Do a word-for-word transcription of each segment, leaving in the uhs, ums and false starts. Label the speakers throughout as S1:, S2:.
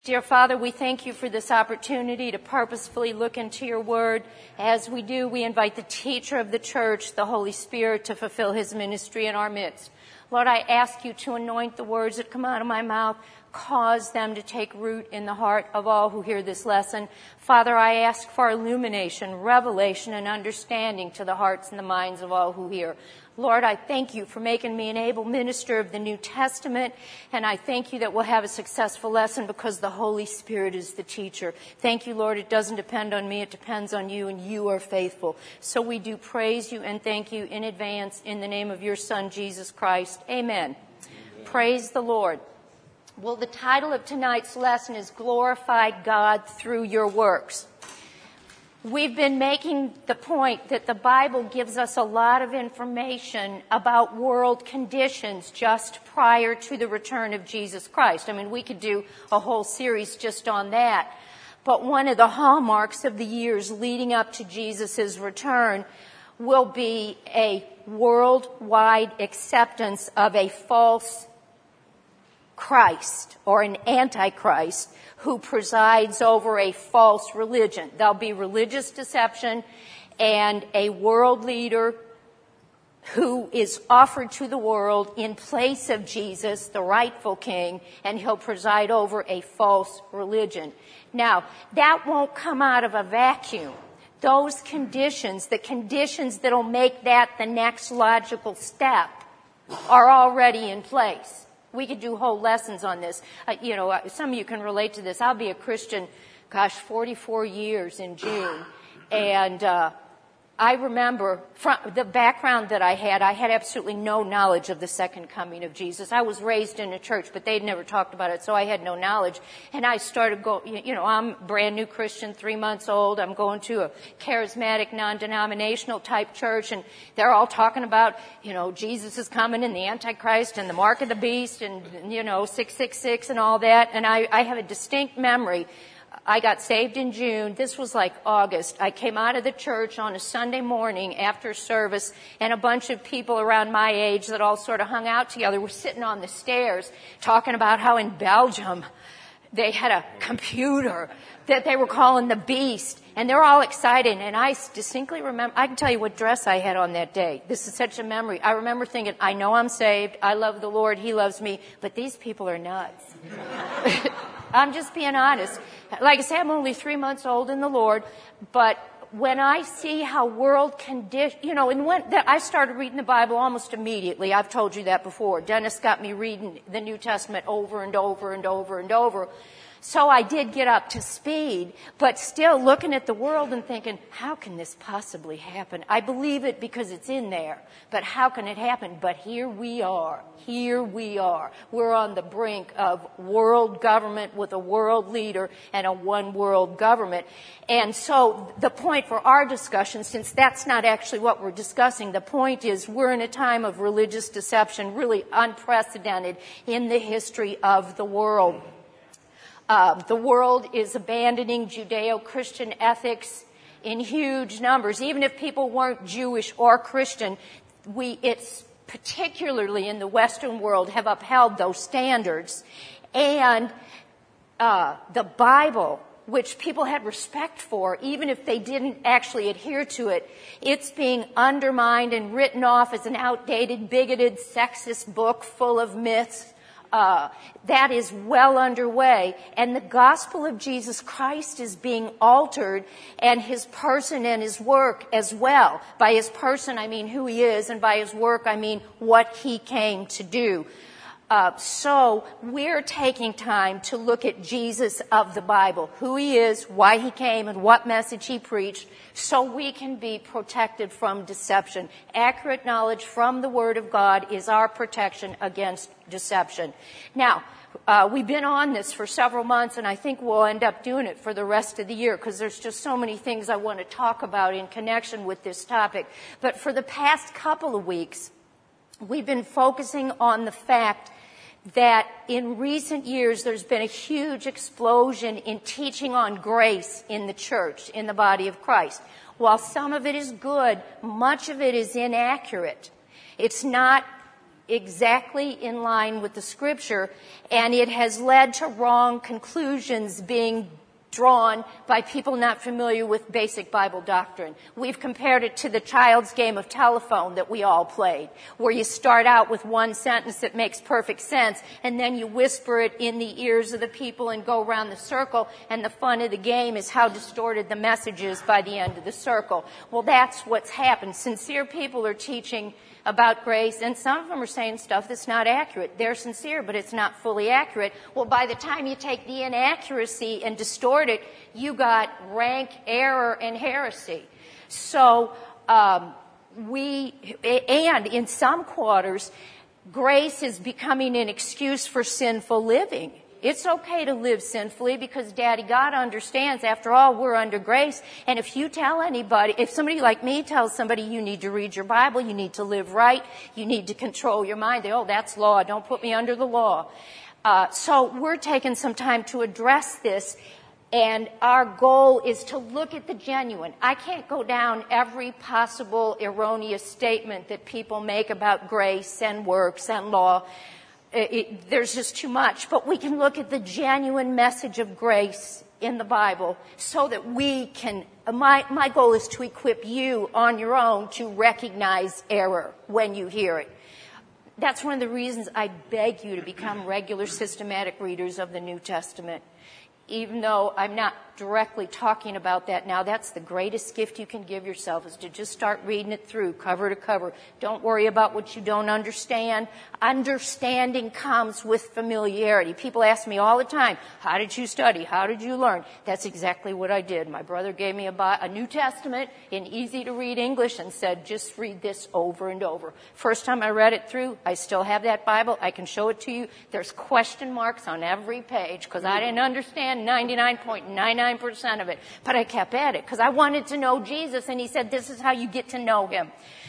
S1: Dear Father, we thank you for this opportunity to purposefully look into your word. As we do, we invite the teacher of the church, the Holy Spirit, to fulfill his ministry in our midst. Lord, I ask you to anoint the words that come out of my mouth, cause them to take root in the heart of all who hear this lesson. Father, I ask for illumination, revelation, and understanding to the hearts and the minds of all who hear. Lord, I thank you for making me an able minister of the New Testament, and I thank you that we'll have a successful lesson because the Holy Spirit is the teacher. Thank you, Lord. It doesn't depend on me. It depends on you, and you are faithful. So we do praise you and thank you in advance in the name of your Son, Jesus Christ. Amen. Amen. Praise the Lord. Well, the title of tonight's lesson is Glorify God Through Your Works. We've been making the point that the Bible gives us a lot of information about world conditions just prior to the return of Jesus Christ. I mean, we could do a whole series just on that. But one of the hallmarks of the years leading up to Jesus' return will be a worldwide acceptance of a false Christ or an antichrist who presides over a false religion. There'll be religious deception and a world leader who is offered to the world in place of Jesus, the rightful king, and he'll preside over a false religion. Now, that won't come out of a vacuum. Those conditions, the conditions that'll make that the next logical step, are already in place. We could do whole lessons on this. Uh, you know, uh, some of you can relate to this. I'll be a Christian, gosh, forty-four years in June. And uh I remember from the background that I had, I had absolutely no knowledge of the second coming of Jesus. I was raised in a church, but they'd never talked about it, so I had no knowledge. And I started go, you know, I'm a brand new Christian, three months old. I'm going to a charismatic, non-denominational type church, and they're all talking about, you know, Jesus is coming and the Antichrist and the mark of the beast and, you know, six six six and all that. And I, I have a distinct memory. I got saved in June. This was like August. I came out of the church on a Sunday morning after service, and a bunch of people around my age that all sort of hung out together were sitting on the stairs talking about how in Belgium they had a computer that they were calling the Beast, and they're all excited. And I distinctly remember, I can tell you what dress I had on that day. This is such a memory. I remember thinking, I know I'm saved. I love the Lord. He loves me. But these people are nuts. I'm just being honest. Like I say, I'm only three months old in the Lord, but when I see how world condition, you know, and when I started reading the Bible almost immediately. I've told you that before. Dennis got me reading the New Testament over and over and over and over. So I did get up to speed, but still looking at the world and thinking, how can this possibly happen? I believe it because it's in there, but how can it happen? But here we are. Here we are. We're on the brink of world government with a world leader and a one world government. And so the point for our discussion, since that's not actually what we're discussing, the point is we're in a time of religious deception, really unprecedented in the history of the world. Uh, the world is abandoning Judeo-Christian ethics in huge numbers. Even if people weren't Jewish or Christian, we, it's particularly in the Western world, have upheld those standards. And uh, the Bible, which people had respect for, even if they didn't actually adhere to it, it's being undermined and written off as an outdated, bigoted, sexist book full of myths. Uh, that is well underway, and the gospel of Jesus Christ is being altered, and his person and his work as well. By his person, I mean who he is, and by his work, I mean what he came to do. Uh, so we're taking time to look at Jesus of the Bible, who he is, why he came, and what message he preached, so we can be protected from deception. Accurate knowledge from the Word of God is our protection against deception. Now, uh, we've been on this for several months, and I think we'll end up doing it for the rest of the year because there's just so many things I want to talk about in connection with this topic. But for the past couple of weeks, we've been focusing on the fact that in recent years there's been a huge explosion in teaching on grace in the church, in the body of Christ. While some of it is good, much of it is inaccurate. It's not exactly in line with the Scripture, and it has led to wrong conclusions being drawn by people not familiar with basic Bible doctrine. We've compared it to the child's game of telephone that we all played, where you start out with one sentence that makes perfect sense, and then you whisper it in the ears of the people and go around the circle, and the fun of the game is how distorted the message is by the end of the circle. Well, that's what's happened. Sincere people are teaching about grace, and some of them are saying stuff that's not accurate. They're sincere, but it's not fully accurate. Well, by the time you take the inaccuracy and distort it, you got rank error and heresy. So, um, we, and in some quarters, grace is becoming an excuse for sinful living. It's okay to live sinfully because Daddy God understands, after all, we're under grace. And if you tell anybody, if somebody like me tells somebody you need to read your Bible, you need to live right, you need to control your mind, they, oh, that's law, don't put me under the law. Uh, so we're taking some time to address this, and our goal is to look at the genuine. I can't go down every possible erroneous statement that people make about grace and works and law. It, it, there's just too much. But we can look at the genuine message of grace in the Bible so that we can, my, my goal is to equip you on your own to recognize error when you hear it. That's one of the reasons I beg you to become regular systematic readers of the New Testament. Even though I'm not directly talking about that now, that's the greatest gift you can give yourself, is to just start reading it through, cover to cover. Don't worry about what you don't understand. Understanding comes with familiarity. People ask me all the time, how did you study? How did you learn? That's exactly what I did. My brother gave me a, a New Testament in easy-to-read English and said, just read this over and over. First time I read it through, I still have that Bible. I can show it to you. There's question marks on every page because I didn't understand ninety-nine point nine nine percent of it, but I kept at it because I wanted to know Jesus, and he said this is how you get to know him.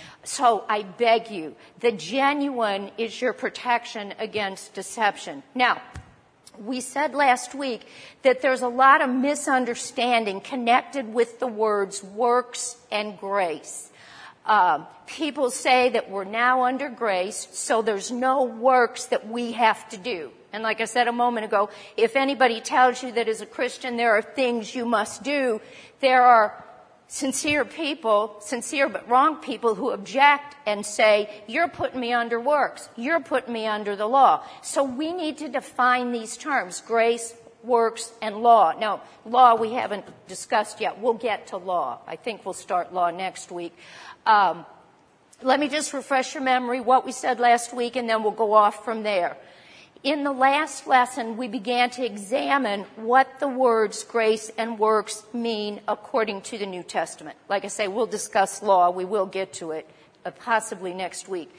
S1: So I beg you, the genuine is your protection against deception. Now, we said last week that there's a lot of misunderstanding connected with the words works and grace. Um, people say that we're now under grace, so there's no works that we have to do. And like I said a moment ago, if anybody tells you that as a Christian there are things you must do, there are sincere people, sincere but wrong people who object and say, you're putting me under works. You're putting me under the law. So we need to define these terms, grace, works, and law. Now, law we haven't discussed yet. We'll get to law. I think we'll start law next week. Um, let me just refresh your memory what we said last week, and then we'll go off from there. In the last lesson, we began to examine what the words grace and works mean according to the New Testament. Like I say, we'll discuss law. We will get to it, uh, possibly next week.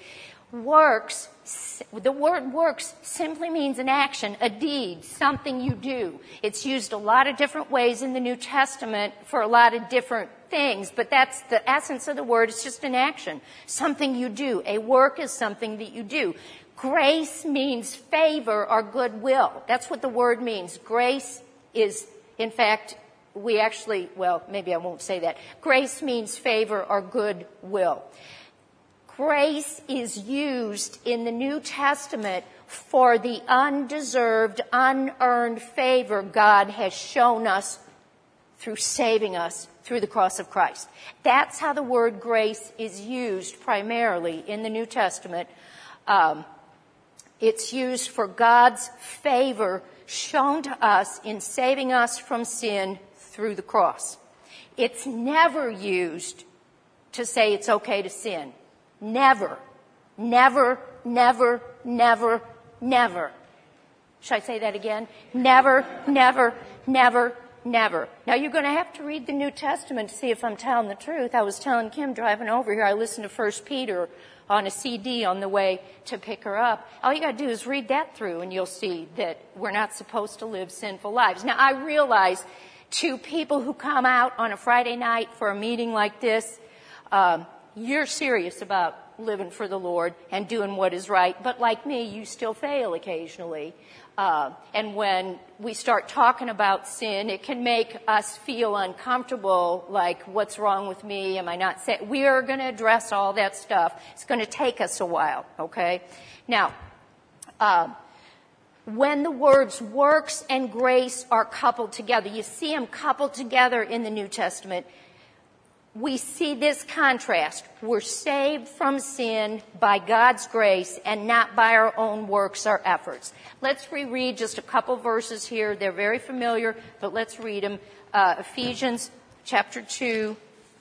S1: Works, the word works simply means an action, a deed, something you do. It's used a lot of different ways in the New Testament for a lot of different things, but that's the essence of the word. It's just an action, something you do. A work is something that you do. Grace means favor or goodwill. That's what the word means. Grace is, in fact, we actually, well, maybe I won't say that. Grace means favor or goodwill. Grace is used in the New Testament for the undeserved, unearned favor God has shown us through saving us through the cross of Christ. That's how the word grace is used primarily in the New Testament. Um, It's used for God's favor shown to us in saving us from sin through the cross. It's never used to say it's okay to sin. Never. Never, never, never, never. Should I say that again? Never, never, never, never. Now, you're going to have to read the New Testament to see if I'm telling the truth. I was telling Kim driving over here, I listened to First Peter on a C D on the way to pick her up. All you got to do is read that through, and you'll see that we're not supposed to live sinful lives. Now, I realize to people who come out on a Friday night for a meeting like this, um, you're serious about living for the Lord and doing what is right. But like me, you still fail occasionally. Uh, and when we start talking about sin, it can make us feel uncomfortable, like, what's wrong with me? Am I not saved? We are going to address all that stuff. It's going to take us a while, okay? Now, uh, when the words works and grace are coupled together, you see them coupled together in the New Testament, we see this contrast. We're saved from sin by God's grace and not by our own works or efforts. Let's reread just a couple verses here. They're very familiar, but let's read them. Uh, Ephesians chapter two.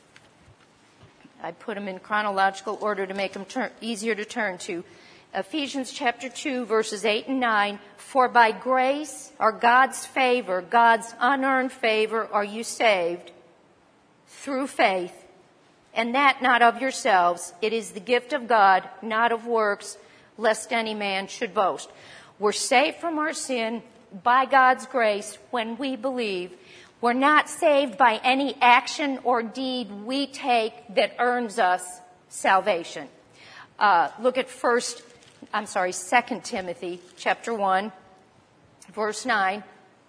S1: I put them in chronological order to make them turn, easier to turn to. Ephesians chapter two, verses eight and nine. For by grace, or God's favor, God's unearned favor, are you saved through faith, and that not of yourselves. It is the gift of God, not of works, lest any man should boast. We're saved from our sin by God's grace when we believe. We're not saved by any action or deed we take that earns us salvation. Uh, look at first, I'm sorry, Second Timothy chapter one, verse nine.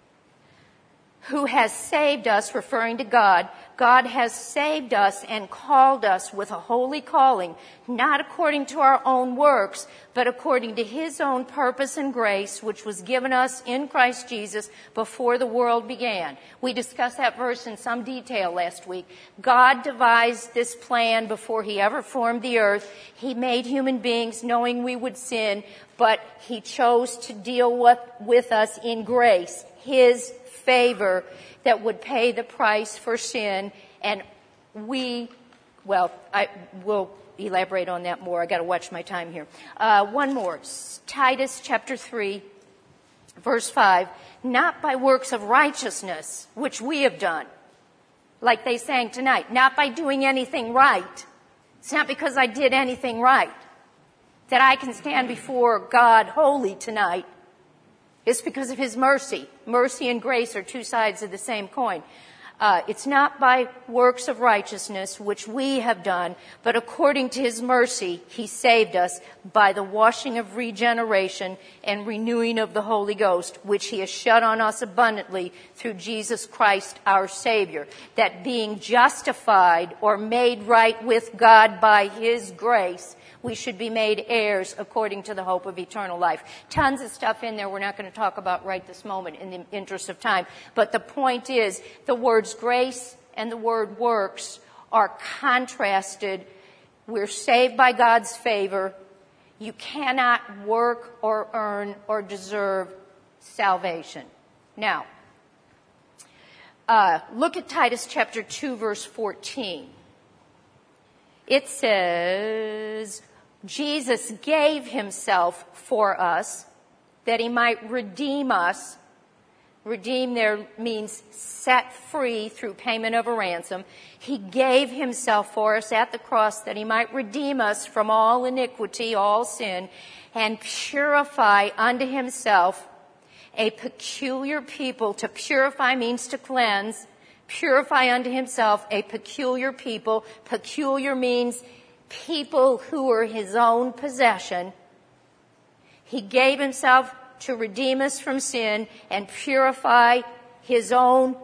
S1: Who has saved us, referring to God. God has saved us and called us with a holy calling, not according to our own works, but according to his own purpose and grace, which was given us in Christ Jesus before the world began. We discussed that verse in some detail last week. God devised this plan before he ever formed the earth. He made human beings knowing we would sin, but he chose to deal with, with us in grace, his favor that would pay the price for sin, and we, well, I will elaborate on that more. I got to watch my time here. Uh, one more, Titus chapter three, verse five. Not by works of righteousness, which we have done, like they sang tonight. Not by doing anything right. It's not because I did anything right that I can stand before God holy tonight. It's because of his mercy. Mercy and grace are two sides of the same coin. Uh, it's not by works of righteousness, which we have done, but according to his mercy, he saved us by the washing of regeneration and renewing of the Holy Ghost, which he has shed on us abundantly through Jesus Christ our Savior, that being justified or made right with God by his grace, we should be made heirs according to the hope of eternal life. Tons of stuff in there we're not going to talk about right this moment in the interest of time. But the point is, the words grace and the word works are contrasted. We're saved by God's favor. You cannot work or earn or deserve salvation. Now, uh, look at Titus chapter two, verse fourteen. It says, Jesus gave himself for us that he might redeem us. Redeem there means set free through payment of a ransom. He gave himself for us at the cross that he might redeem us from all iniquity, all sin, and purify unto himself a peculiar people. To purify means to cleanse. Purify unto himself a peculiar people. Peculiar means people who are his own possession. He gave himself to redeem us from sin and purify his own,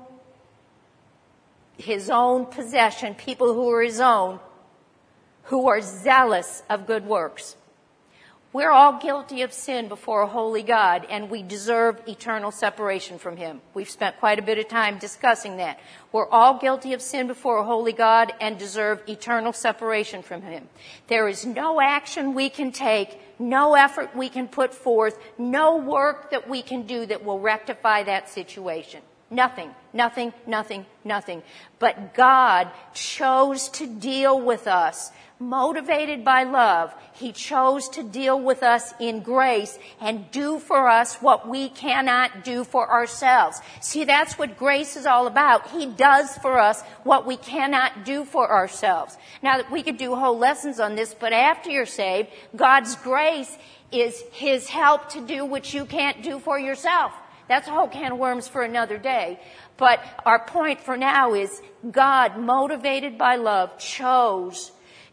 S1: his own possession, people who are his own, who are zealous of good works. We're all guilty of sin before a holy God, and we deserve eternal separation from him. We've spent quite a bit of time discussing that. We're all guilty of sin before a holy God and deserve eternal separation from him. There is no action we can take, no effort we can put forth, no work that we can do that will rectify that situation. Nothing, nothing, nothing, nothing. But God chose to deal with us, motivated by love. He chose to deal with us in grace and do for us what we cannot do for ourselves. See, that's what grace is all about. He does for us what we cannot do for ourselves. Now, we could do whole lessons on this, but after you're saved, God's grace is his help to do what you can't do for yourself. That's a whole can of worms for another day. But our point for now is God, motivated by love, chose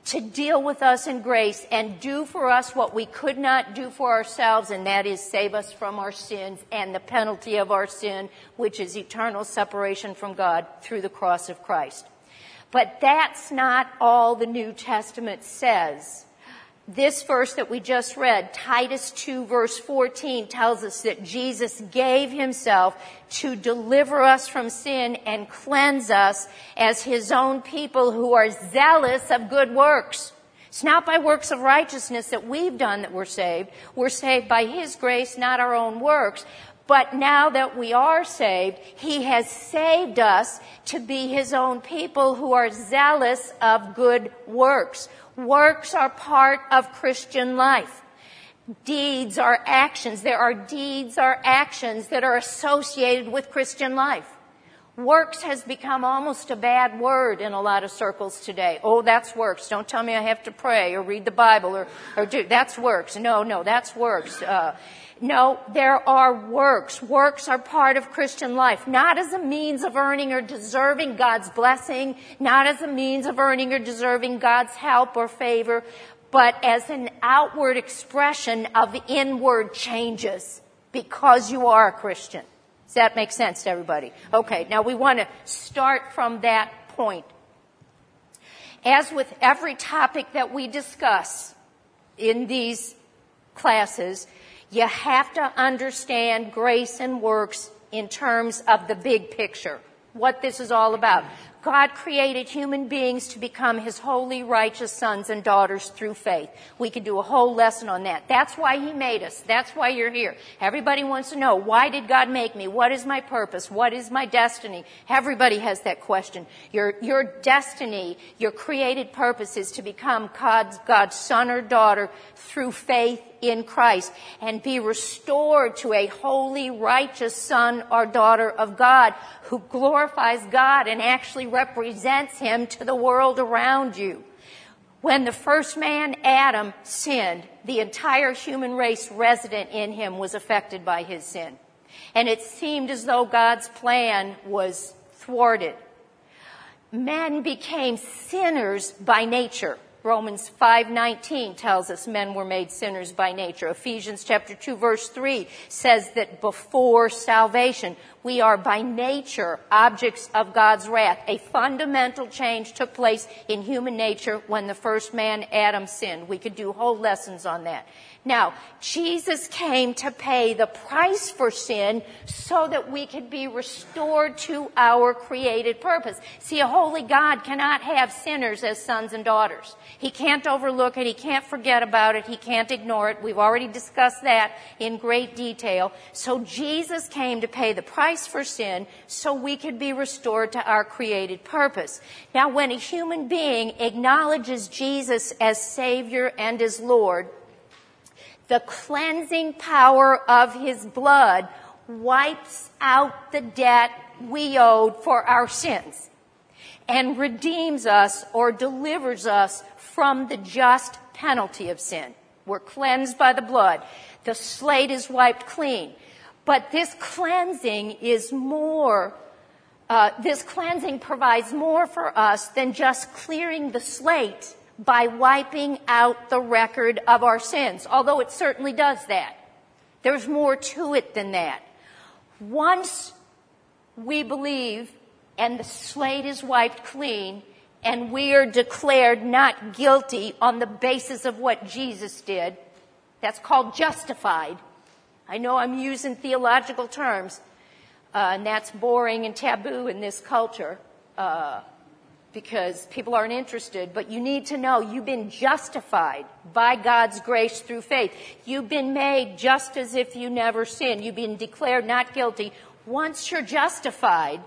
S1: to deal with us in grace and do for us what we could not do for ourselves, and that is save us from our sins and the penalty of our sin, which is eternal separation from God through the cross of Christ. But that's not all the New Testament says. This verse that we just read, Titus two verse fourteen, tells us that Jesus gave himself to deliver us from sin and cleanse us as his own people who are zealous of good works. It's not by works of righteousness that we've done that we're saved. We're saved by his grace, not our own works. But now that we are saved, he has saved us to be his own people who are zealous of good works. Works are part of Christian life. Deeds are actions. There are deeds or actions that are associated with Christian life. Works has become almost a bad word in a lot of circles today. Oh, that's works. Don't tell me I have to pray or read the Bible or, or do, that's works. No, no, that's works. Uh, no, there are works. Works are part of Christian life, not as a means of earning or deserving God's blessing, not as a means of earning or deserving God's help or favor, but as an outward expression of inward changes because you are a Christian. Does that make sense to everybody? Okay, now we want to start from that point. As with every topic that we discuss in these classes, you have to understand grace and works in terms of the big picture, what this is all about. God created human beings to become his holy, righteous sons and daughters through faith. We could do a whole lesson on that. That's why he made us. That's why you're here. Everybody wants to know, why did God make me? What is my purpose? What is my destiny? Everybody has that question. Your, your destiny, your created purpose is to become God's, God's son or daughter through faith in Christ and be restored to a holy, righteous son or daughter of God who glorifies God and actually represents him to the world around you. When the first man, Adam, sinned, the entire human race resident in him was affected by his sin. And it seemed as though God's plan was thwarted. Men became sinners by nature. Romans five nineteen tells us men were made sinners by nature. Ephesians chapter two verse three says that before salvation, we are by nature objects of God's wrath. A fundamental change took place in human nature when the first man, Adam, sinned. We could do whole lessons on that. Now, Jesus came to pay the price for sin so that we could be restored to our created purpose. See, a holy God cannot have sinners as sons and daughters. He can't overlook it. He can't forget about it. He can't ignore it. We've already discussed that in great detail. So Jesus came to pay the price for sin so we could be restored to our created purpose. Now, when a human being acknowledges Jesus as Savior and as Lord, the cleansing power of his blood wipes out the debt we owed for our sins and redeems us or delivers us from the just penalty of sin. We're cleansed by the blood. The slate is wiped clean. But this cleansing is more, uh, this cleansing provides more for us than just clearing the slate by wiping out the record of our sins, although it certainly does that. There's more to it than that. Once we believe and the slate is wiped clean and we are declared not guilty on the basis of what Jesus did, that's called justified. I know I'm using theological terms, uh, and that's boring and taboo in this culture, uh, because people aren't interested, but you need to know you've been justified by God's grace through faith. You've been made just as if you never sinned. You've been declared not guilty. Once you're justified,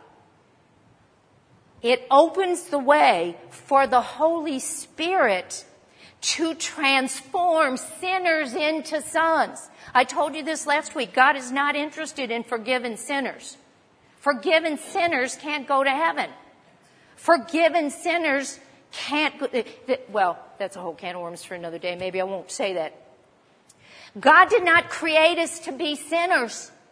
S1: it opens the way for the Holy Spirit to transform sinners into sons. I told you this last week. God is not interested in forgiven sinners. Forgiven sinners can't go to heaven. Forgiven sinners can't go, well, that's a whole can of worms for another day. Maybe I won't say that. God did not create us to be sinners.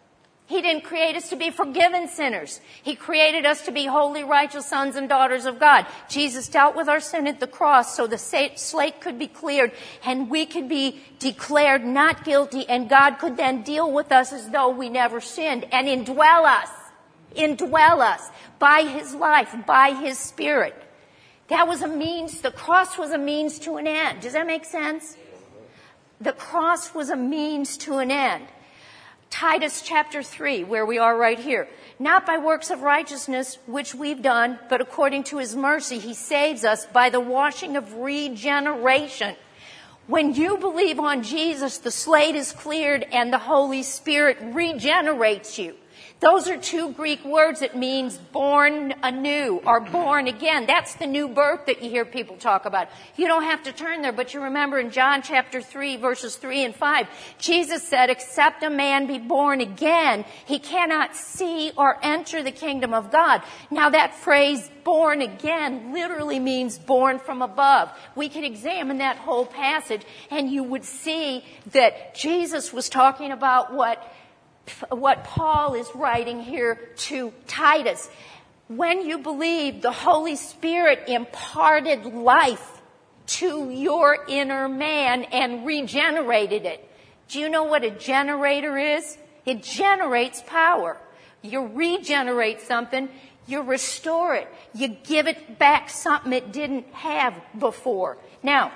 S1: He didn't create us to be forgiven sinners. He created us to be holy, righteous sons and daughters of God. Jesus dealt with our sin at the cross so the slate could be cleared and we could be declared not guilty, and God could then deal with us as though we never sinned and indwell us, indwell us by His life, by His Spirit. That was a means, the cross was a means to an end. Does that make sense? The cross was a means to an end. Titus chapter three, where we are right here. Not by works of righteousness, which we've done, but according to His mercy, He saves us by the washing of regeneration. When you believe on Jesus, the slate is cleared and the Holy Spirit regenerates you. Those are two Greek words. It means born anew or born again. That's the new birth that you hear people talk about. You don't have to turn there, but you remember in John chapter three, verses three and five, Jesus said, except a man be born again, he cannot see or enter the kingdom of God. Now that phrase, born again, literally means born from above. We could examine that whole passage and you would see that Jesus was talking about what what Paul is writing here to Titus. When you believe, the Holy Spirit imparted life to your inner man and regenerated it. Do you know what a generator is? It generates power. You regenerate something, you restore it. You give it back something it didn't have before. Now,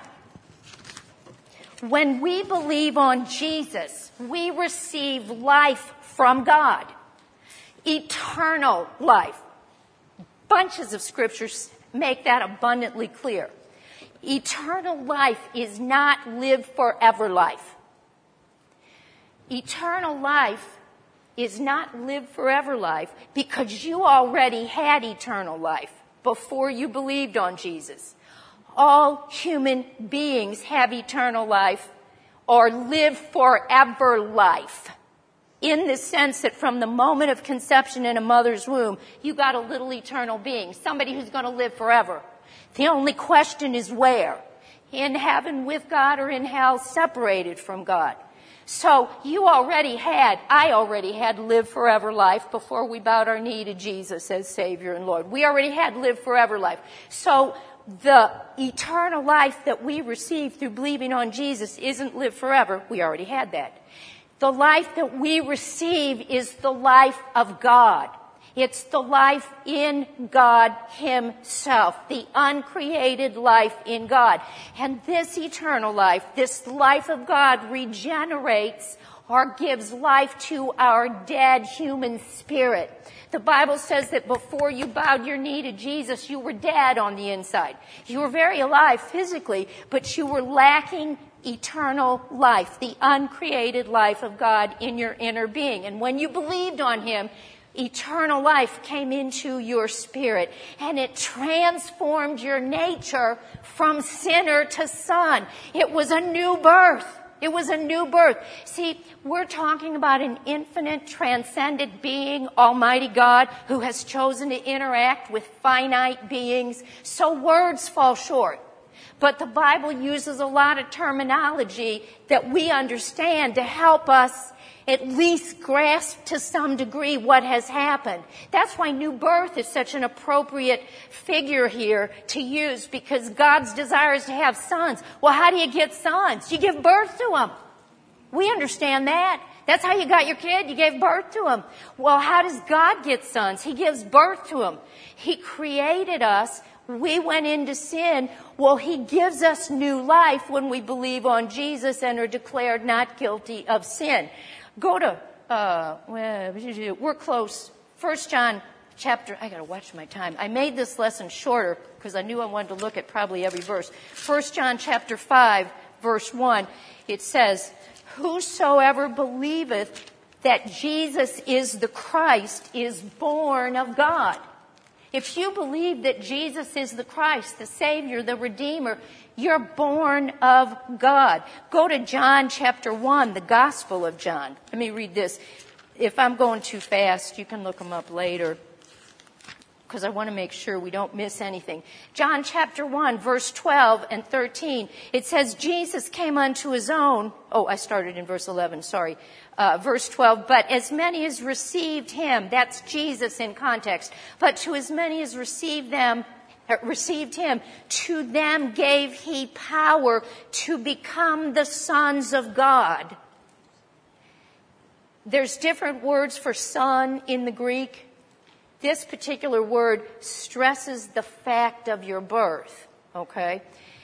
S1: when we believe on Jesus, we receive life from God. Eternal life. Bunches of scriptures make that abundantly clear. Eternal life is not live forever life. Eternal life is not live forever life because you already had eternal life before you believed on Jesus. All human beings have eternal life or live forever life, in the sense that from the moment of conception in a mother's womb, you got a little eternal being, somebody who's going to live forever. The only question is where? In heaven with God or in hell separated from God. So you already had, I already had live forever life before we bowed our knee to Jesus as Savior and Lord. We already had live forever life. So the eternal life that we receive through believing on Jesus isn't live forever. We already had that. The life that we receive is the life of God. It's the life in God Himself, the uncreated life in God. And this eternal life, this life of God regenerates or gives life to our dead human spirit. The Bible says that before you bowed your knee to Jesus, you were dead on the inside. You were very alive physically, but you were lacking eternal life, the uncreated life of God in your inner being. And when you believed on Him, eternal life came into your spirit, and it transformed your nature from sinner to son. It was a new birth. It was a new birth. See, we're talking about an infinite, transcendent being, Almighty God, who has chosen to interact with finite beings. So words fall short. But the Bible uses a lot of terminology that we understand to help us at least grasp to some degree what has happened. That's why new birth is such an appropriate figure here to use, because God's desire is to have sons. Well, how do you get sons? You give birth to them. We understand that. That's how you got your kid. You gave birth to him. Well, how does God get sons? He gives birth to them. He created us. We went into sin. Well, He gives us new life when we believe on Jesus and are declared not guilty of sin. Go to, uh, we're close. First John chapter, I gotta watch my time. I made this lesson shorter because I knew I wanted to look at probably every verse. First John chapter five, verse one, it says, whosoever believeth that Jesus is the Christ is born of God. If you believe that Jesus is the Christ, the Savior, the Redeemer, you're born of God. Go to John chapter one, the Gospel of John. Let me read this. If I'm going too fast, you can look them up later. because I want to make sure we don't miss anything. John chapter one, verse twelve and thirteen. It says, Jesus came unto his own. Oh, I started in verse eleven, sorry. Uh, verse twelve, but as many as received him, that's Jesus in context, but to as many as received them, received him, to them gave he power to become the sons of God. There's different words for son in the Greek. This particular word stresses the fact of your birth, okay?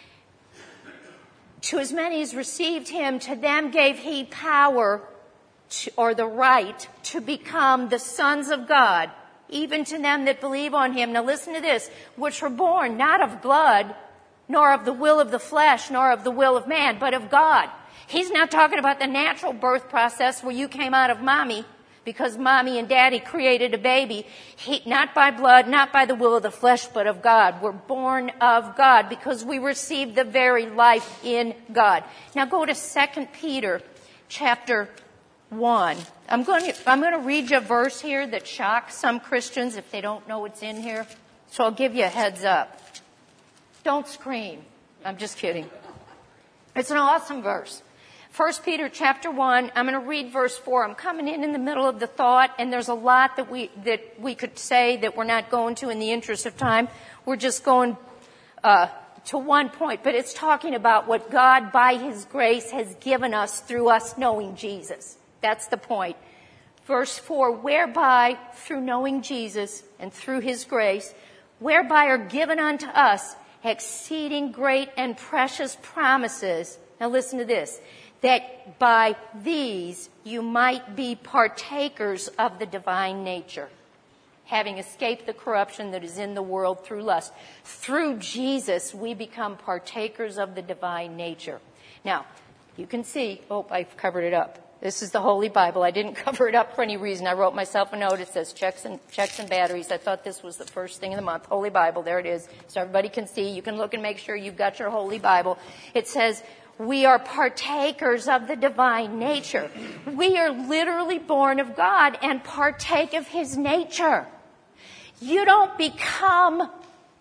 S1: To as many as received him, to them gave he power to, or the right to become the sons of God, even to them that believe on him. Now listen to this, which were born not of blood, nor of the will of the flesh, nor of the will of man, but of God. He's not talking about the natural birth process where you came out of mommy because mommy and daddy created a baby. He, not by blood, not by the will of the flesh, but of God. We're born of God because we received the very life in God. Now go to Second Peter chapter one. I'm going to, I'm going to read you a verse here that shocks some Christians if they don't know what's in here. So I'll give you a heads up. Don't scream. I'm just kidding. It's an awesome verse. First Peter chapter one, I'm going to read verse four. I'm coming in in the middle of the thought, and there's a lot that we, that we could say that we're not going to in the interest of time. We're just going, uh, to one point, but it's talking about what God by his grace has given us through us knowing Jesus. That's the point. Verse four, whereby through knowing Jesus and through his grace, whereby are given unto us exceeding great and precious promises. Now listen to this, that by these you might be partakers of the divine nature, having escaped the corruption that is in the world through lust. Through Jesus we become partakers of the divine nature. Now, you can see, oh, I've covered it up. This is the Holy Bible. I didn't cover it up for any reason. I wrote myself a note. It says checks and, checks and batteries. I thought this was the first thing of the month. Holy Bible. There it is. So everybody can see. You can look and make sure you've got your Holy Bible. It says, we are partakers of the divine nature. We are literally born of God and partake of his nature. You don't become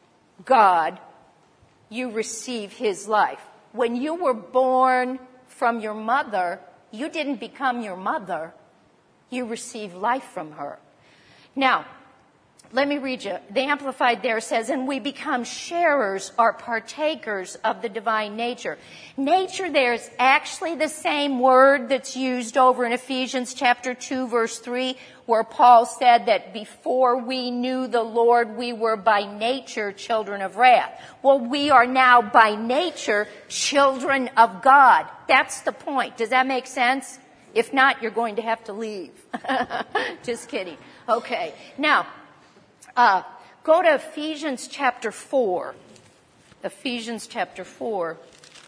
S1: God. You receive his life. When you were born from your mother, you didn't become your mother. You received life from her. Now, let me read you. The Amplified there says, and we become sharers or partakers of the divine nature. Nature there is actually the same word that's used over in Ephesians chapter two, verse three, where Paul said that before we knew the Lord, we were by nature children of wrath. Well, we are now by nature children of God. That's the point. Does that make sense? If not, you're going to have to leave. Just kidding. Okay. Now, Uh, go to Ephesians chapter four. Ephesians chapter four.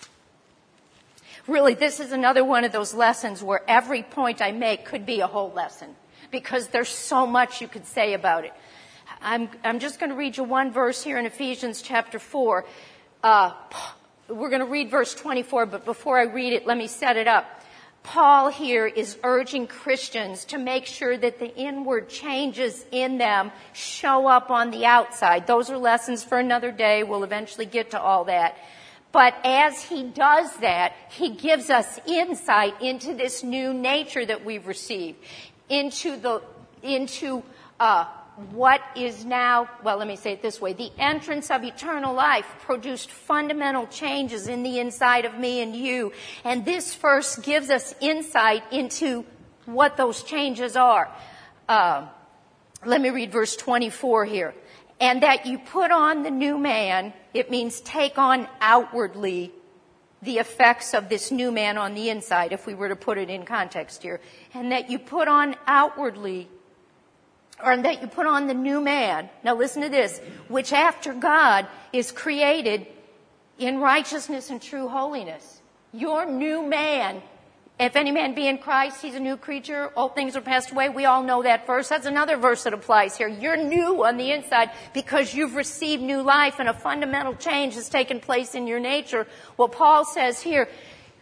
S1: Really, this is another one of those lessons where every point I make could be a whole lesson because there's so much you could say about it. I'm, I'm just going to read you one verse here in Ephesians chapter four. Uh, we're going to read verse twenty-four, but before I read it, let me set it up. Paul here is urging Christians to make sure that the inward changes in them show up on the outside. Those are lessons for another day. We'll eventually get to all that. But as he does that, he gives us insight into this new nature that we've received, into the, into, uh, what is now, well, let me say it this way. The entrance of eternal life produced fundamental changes in the inside of me and you. And this verse gives us insight into what those changes are. Uh, let me read verse twenty-four here. And that you put on the new man, it means take on outwardly the effects of this new man on the inside, if we were to put it in context here. And that you put on outwardly or that you put on the new man. Now listen to this, which after God is created in righteousness and true holiness. Your new man, if any man be in Christ, he's a new creature. Old things are passed away. We all know that verse. That's another verse that applies here. You're new on the inside because you've received new life and a fundamental change has taken place in your nature. Well, Paul says here,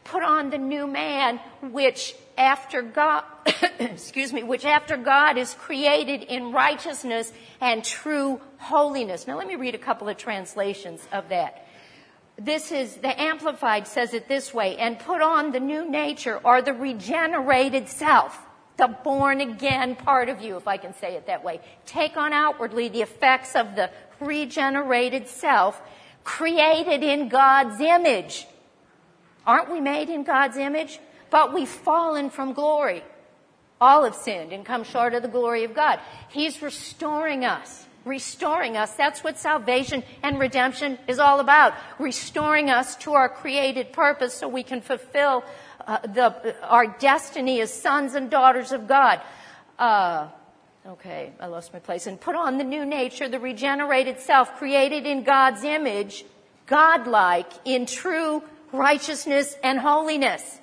S1: put on the new man, which after God, excuse me, which after God is created in righteousness and true holiness. Now let me read a couple of translations of that. This is, the Amplified says it this way, and put on the new nature, or the regenerated self, the born again part of you, if I can say it that way. Take on outwardly the effects of the regenerated self, created in God's image. Aren't we made in God's image? But we've fallen from glory. All have sinned and come short of the glory of God. He's restoring us. Restoring us. That's what salvation and redemption is all about. Restoring us to our created purpose so we can fulfill uh, the, our destiny as sons and daughters of God. Uh, okay, I lost my place. And put on the new nature, the regenerated self, created in God's image, God-like, in true righteousness and holiness.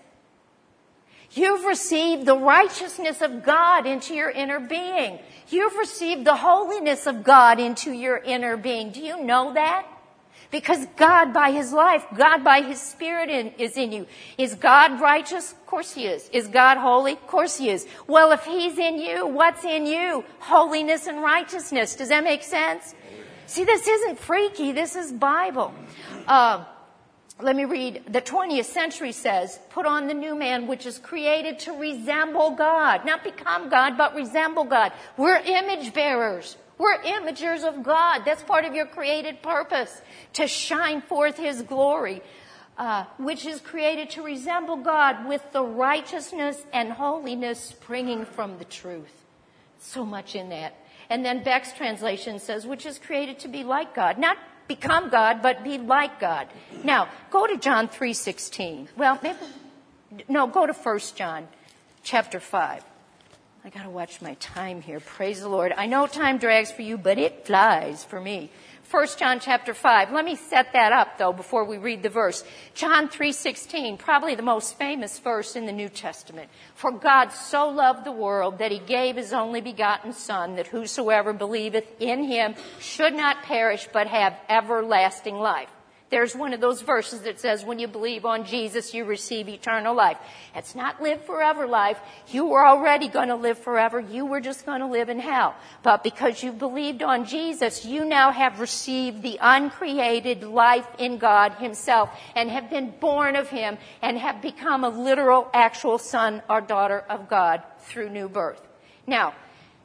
S1: You've received the righteousness of God into your inner being. You've received the holiness of God into your inner being. Do you know that? Because God by His life, God by His Spirit in, is in you. Is God righteous? Of course He is. Is God holy? Of course He is. Well, if He's in you, what's in you? Holiness and righteousness. Does that make sense? See, this isn't freaky. This is Bible. Uh, Let me read. The twentieth century says, put on the new man, which is created to resemble God. Not become God, but resemble God. We're image bearers. We're imagers of God. That's part of your created purpose, to shine forth His glory, uh, which is created to resemble God with the righteousness and holiness springing from the truth. So much in that. And then Beck's translation says, which is created to be like God. Not become God, but be like God. Now, go to John three sixteen. Well, maybe, no, go to First John chapter five. I gotta watch my time here. Praise the Lord. I know time drags for you, but it flies for me. First John chapter five. Let me set that up, though, before we read the verse. John three sixteen, probably the most famous verse in the New Testament. For God so loved the world that He gave His only begotten Son, that whosoever believeth in Him should not perish, but have everlasting life. There's one of those verses that says when you believe on Jesus, you receive eternal life. It's not live forever life. You were already going to live forever. You were just going to live in hell. But because you believed on Jesus, you now have received the uncreated life in God Himself and have been born of Him and have become a literal, actual son or daughter of God through new birth. Now,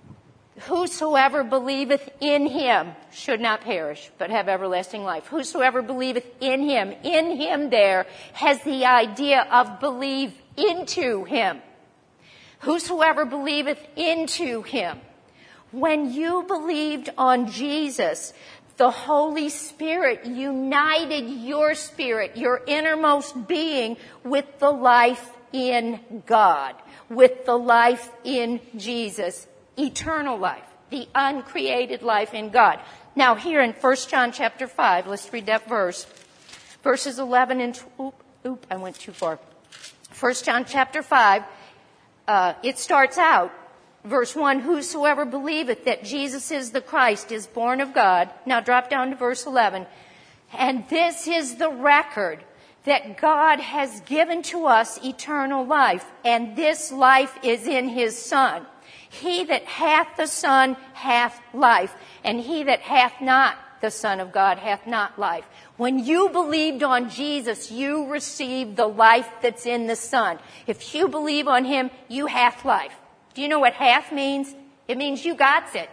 S1: whosoever believeth in Him should not perish, but have everlasting life. Whosoever believeth in Him, in Him there has the idea of believe into Him. Whosoever believeth into Him. When you believed on Jesus, the Holy Spirit united your spirit, your innermost being, with the life in God, with the life in Jesus. Eternal life, the uncreated life in God. Now here in First John chapter five, let's read that verse. Verses eleven and, oop, oop, I went too far. First John chapter five, uh, it starts out, verse one, whosoever believeth that Jesus is the Christ is born of God. Now drop down to verse eleven. And this is the record, that God has given to us eternal life, and this life is in His Son. He that hath the Son hath life, and he that hath not the Son of God hath not life. When you believed on Jesus, you received the life that's in the Son. If you believe on Him, you hath life. Do you know what hath means? It means you got it.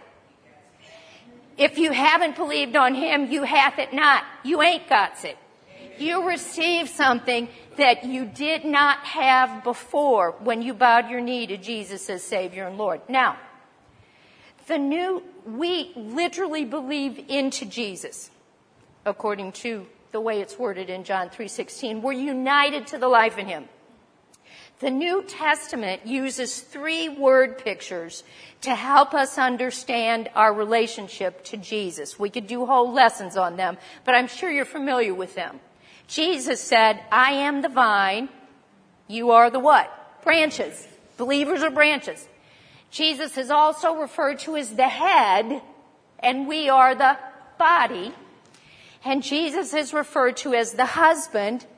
S1: If you haven't believed on Him, you hath it not. You ain't got it. You received something that you did not have before when you bowed your knee to Jesus as Savior and Lord. Now, the new, we literally believe into Jesus, according to the way it's worded in John three sixteen. We're united to the life in Him. The New Testament uses three word pictures to help us understand our relationship to Jesus. We could do whole lessons on them, but I'm sure you're familiar with them. Jesus said, I am the vine, you are the what? Branches. Believers are branches. Jesus is also referred to as the head, and we are the body. And Jesus is referred to as the husband,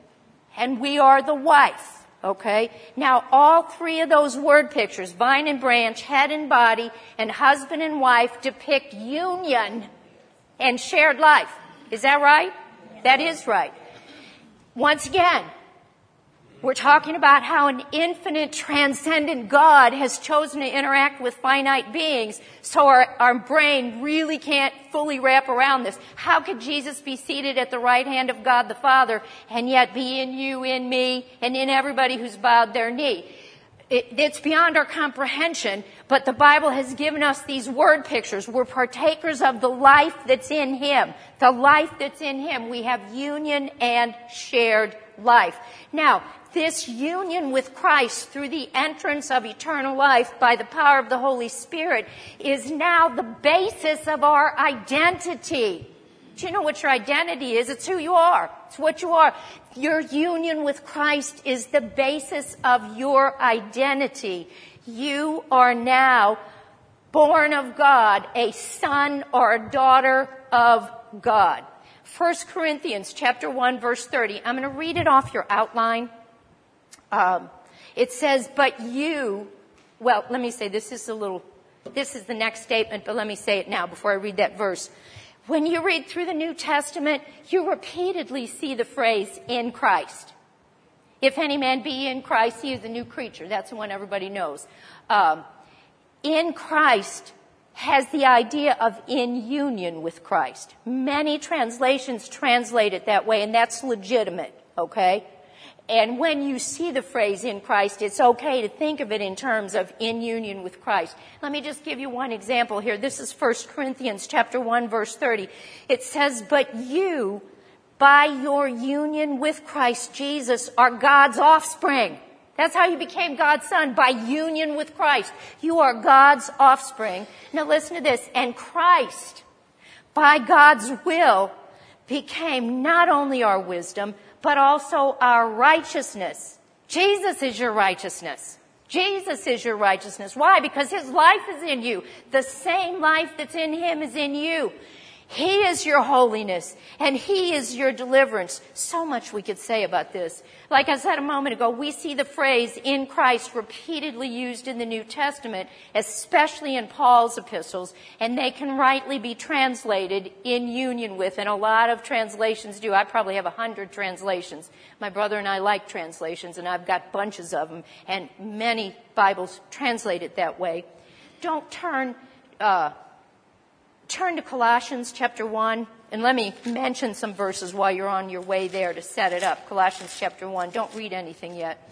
S1: and we are the wife. Okay? Now, all three of those word pictures, vine and branch, head and body, and husband and wife, depict union and shared life. Is that right? That is right. Once again, we're talking about how an infinite, transcendent God has chosen to interact with finite beings, so our, our brain really can't fully wrap around this. How could Jesus be seated at the right hand of God the Father and yet be in you, in me, and in everybody who's bowed their knee? It, it's beyond our comprehension, but the Bible has given us these word pictures. We're partakers of the life that's in Him. The life that's in Him. We have union and shared life. Now, this union with Christ through the entrance of eternal life by the power of the Holy Spirit is now the basis of our identity. Do you know what your identity is? It's who you are. It's what you are. Your union with Christ is the basis of your identity. You are now born of God, a son or a daughter of God. First Corinthians chapter one, verse thirty. I'm going to read it off your outline. Um, it says, but you, well, let me say, this is a little, this is the next statement, but let me say it now before I read that verse. When you read through the New Testament, you repeatedly see the phrase, in Christ. If any man be in Christ, he is a new creature. That's the one everybody knows. Um, in Christ has the idea of in union with Christ. Many translations translate it that way, and that's legitimate, okay? And when you see the phrase in Christ, it's okay to think of it in terms of in union with Christ. Let me just give you one example here. This is First Corinthians chapter one, verse thirty. It says, but you, by your union with Christ Jesus, are God's offspring. That's how you became God's son, by union with Christ. You are God's offspring. Now listen to this. And Christ, by God's will, became not only our wisdom, but also our righteousness. Jesus is your righteousness. Jesus is your righteousness. Why? Because His life is in you. The same life that's in Him is in you. He is your holiness, and He is your deliverance. So much we could say about this. Like I said a moment ago, we see the phrase in Christ repeatedly used in the New Testament, especially in Paul's epistles, and they can rightly be translated in union with, and a lot of translations do. I probably have a hundred translations. My brother and I like translations, and I've got bunches of them, and many Bibles translate it that way. Don't turn... Uh, Turn to Colossians chapter one, and let me mention some verses while you're on your way there to set it up. Colossians chapter one. Don't read anything yet.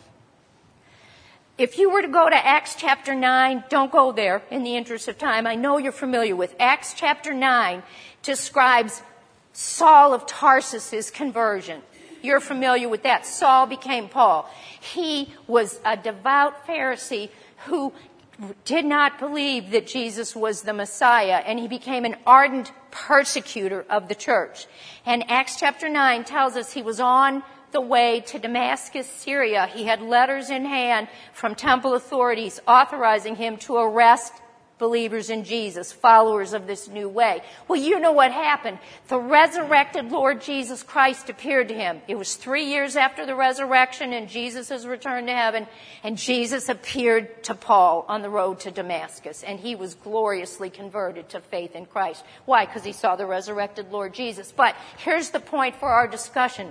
S1: If you were to go to Acts chapter nine, don't go there in the interest of time. I know you're familiar with Acts chapter nine describes Saul of Tarsus' conversion. You're familiar with that. Saul became Paul. He was a devout Pharisee who did not believe that Jesus was the Messiah, and he became an ardent persecutor of the church. And Acts chapter nine tells us he was on the way to Damascus, Syria. He had letters in hand from temple authorities authorizing him to arrest believers in Jesus, followers of this new way. Well, you know what happened. The resurrected Lord Jesus Christ appeared to him. It was three years after the resurrection, and Jesus has returned to heaven, and Jesus appeared to Paul on the road to Damascus, and he was gloriously converted to faith in Christ. Why? Because he saw the resurrected Lord Jesus. But here's the point for our discussion.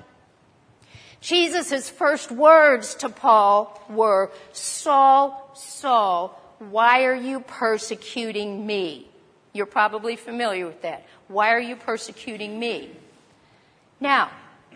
S1: Jesus' first words to Paul were, Saul, Saul, why are you persecuting me? You're probably familiar with that. Why are you persecuting me? Now,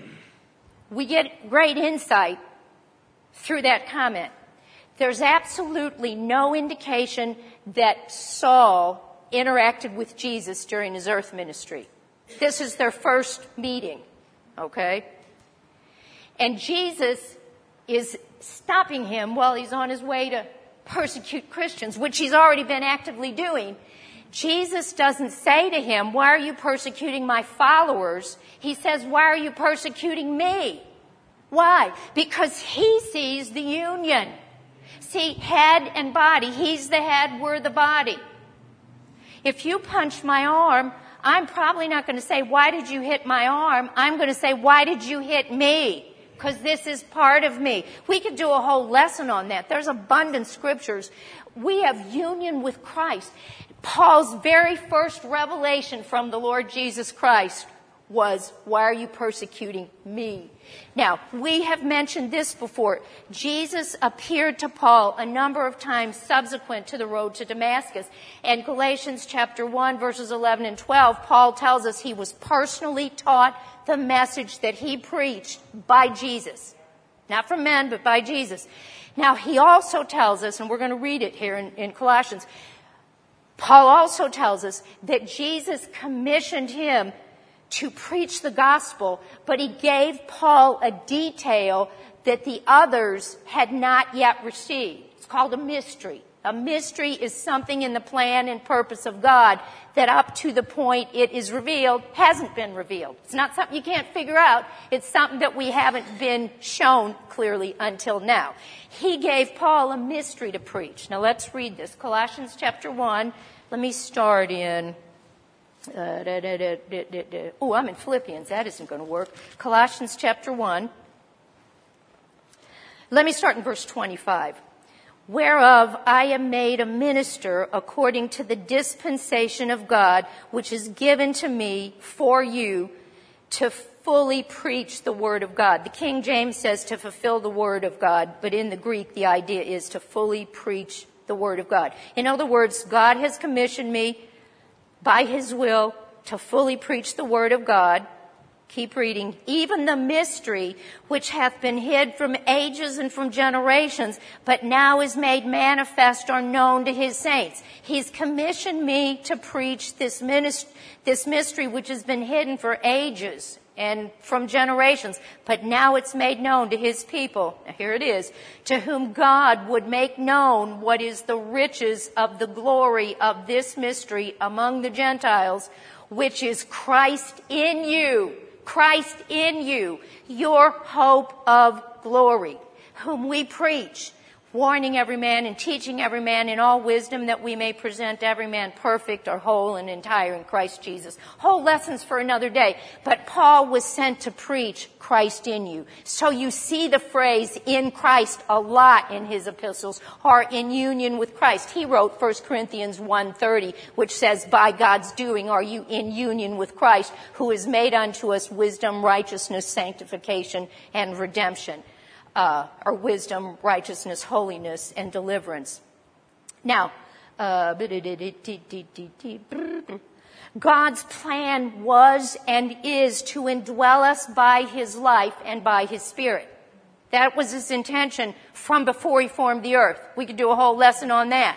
S1: we get great insight through that comment. There's absolutely no indication that Saul interacted with Jesus during his earth ministry. This is their first meeting, okay? And Jesus is stopping him while he's on his way to persecute Christians, which he's already been actively doing. Jesus doesn't say to him, why are you persecuting my followers? He says, why are you persecuting me? Why? Because he sees the union. See, head and body. He's the head, we're the body. If you punch my arm, I'm probably not going to say, why did you hit my arm? I'm going to say, why did you hit me? because this is part of me. We could do a whole lesson on that. There's abundant scriptures. We have union with Christ. Paul's very first revelation from the Lord Jesus Christ was, why are you persecuting me? Now, we have mentioned this before. Jesus appeared to Paul a number of times subsequent to the road to Damascus. And Galatians chapter one, verses eleven and twelve, Paul tells us he was personally taught the message that he preached by Jesus. Not from men, but by Jesus. Now, he also tells us, and we're going to read it here in, in Colossians, Paul also tells us that Jesus commissioned him to preach the gospel, but he gave Paul a detail that the others had not yet received. It's called a mystery. A mystery is something in the plan and purpose of God that up to the point it is revealed hasn't been revealed. It's not something you can't figure out. It's something that we haven't been shown clearly until now. He gave Paul a mystery to preach. Now let's read this. Colossians chapter one. Let me start in... Uh, da, da, da, da, da, da. Oh, I'm in Philippians. That isn't going to work. Colossians chapter one. Let me start in verse twenty-five. Whereof I am made a minister according to the dispensation of God, which is given to me for you to fully preach the word of God. The King James says to fulfill the word of God, but in the Greek the idea is to fully preach the word of God. In other words, God has commissioned me by his will to fully preach the word of God. Keep reading. Even the mystery which hath been hid from ages and from generations, but now is made manifest or known to his saints. He's commissioned me to preach this minist- this mystery which has been hidden for ages and from generations, but now it's made known to his people. Now here it is. To whom God would make known what is the riches of the glory of this mystery among the Gentiles, which is Christ in you. Christ in you, your hope of glory, whom we preach, warning every man and teaching every man in all wisdom, that we may present every man perfect or whole and entire in Christ Jesus. Whole lessons for another day. But Paul was sent to preach Christ in you. So you see the phrase in Christ a lot in his epistles, or in union with Christ. He wrote First Corinthians one thirty, which says, by God's doing are you in union with Christ, who has made unto us wisdom, righteousness, sanctification, and redemption. Uh, or wisdom, righteousness, holiness, and deliverance. Now, uh, God's plan was and is to indwell us by his life and by his spirit. That was his intention from before he formed the earth. We could do a whole lesson on that.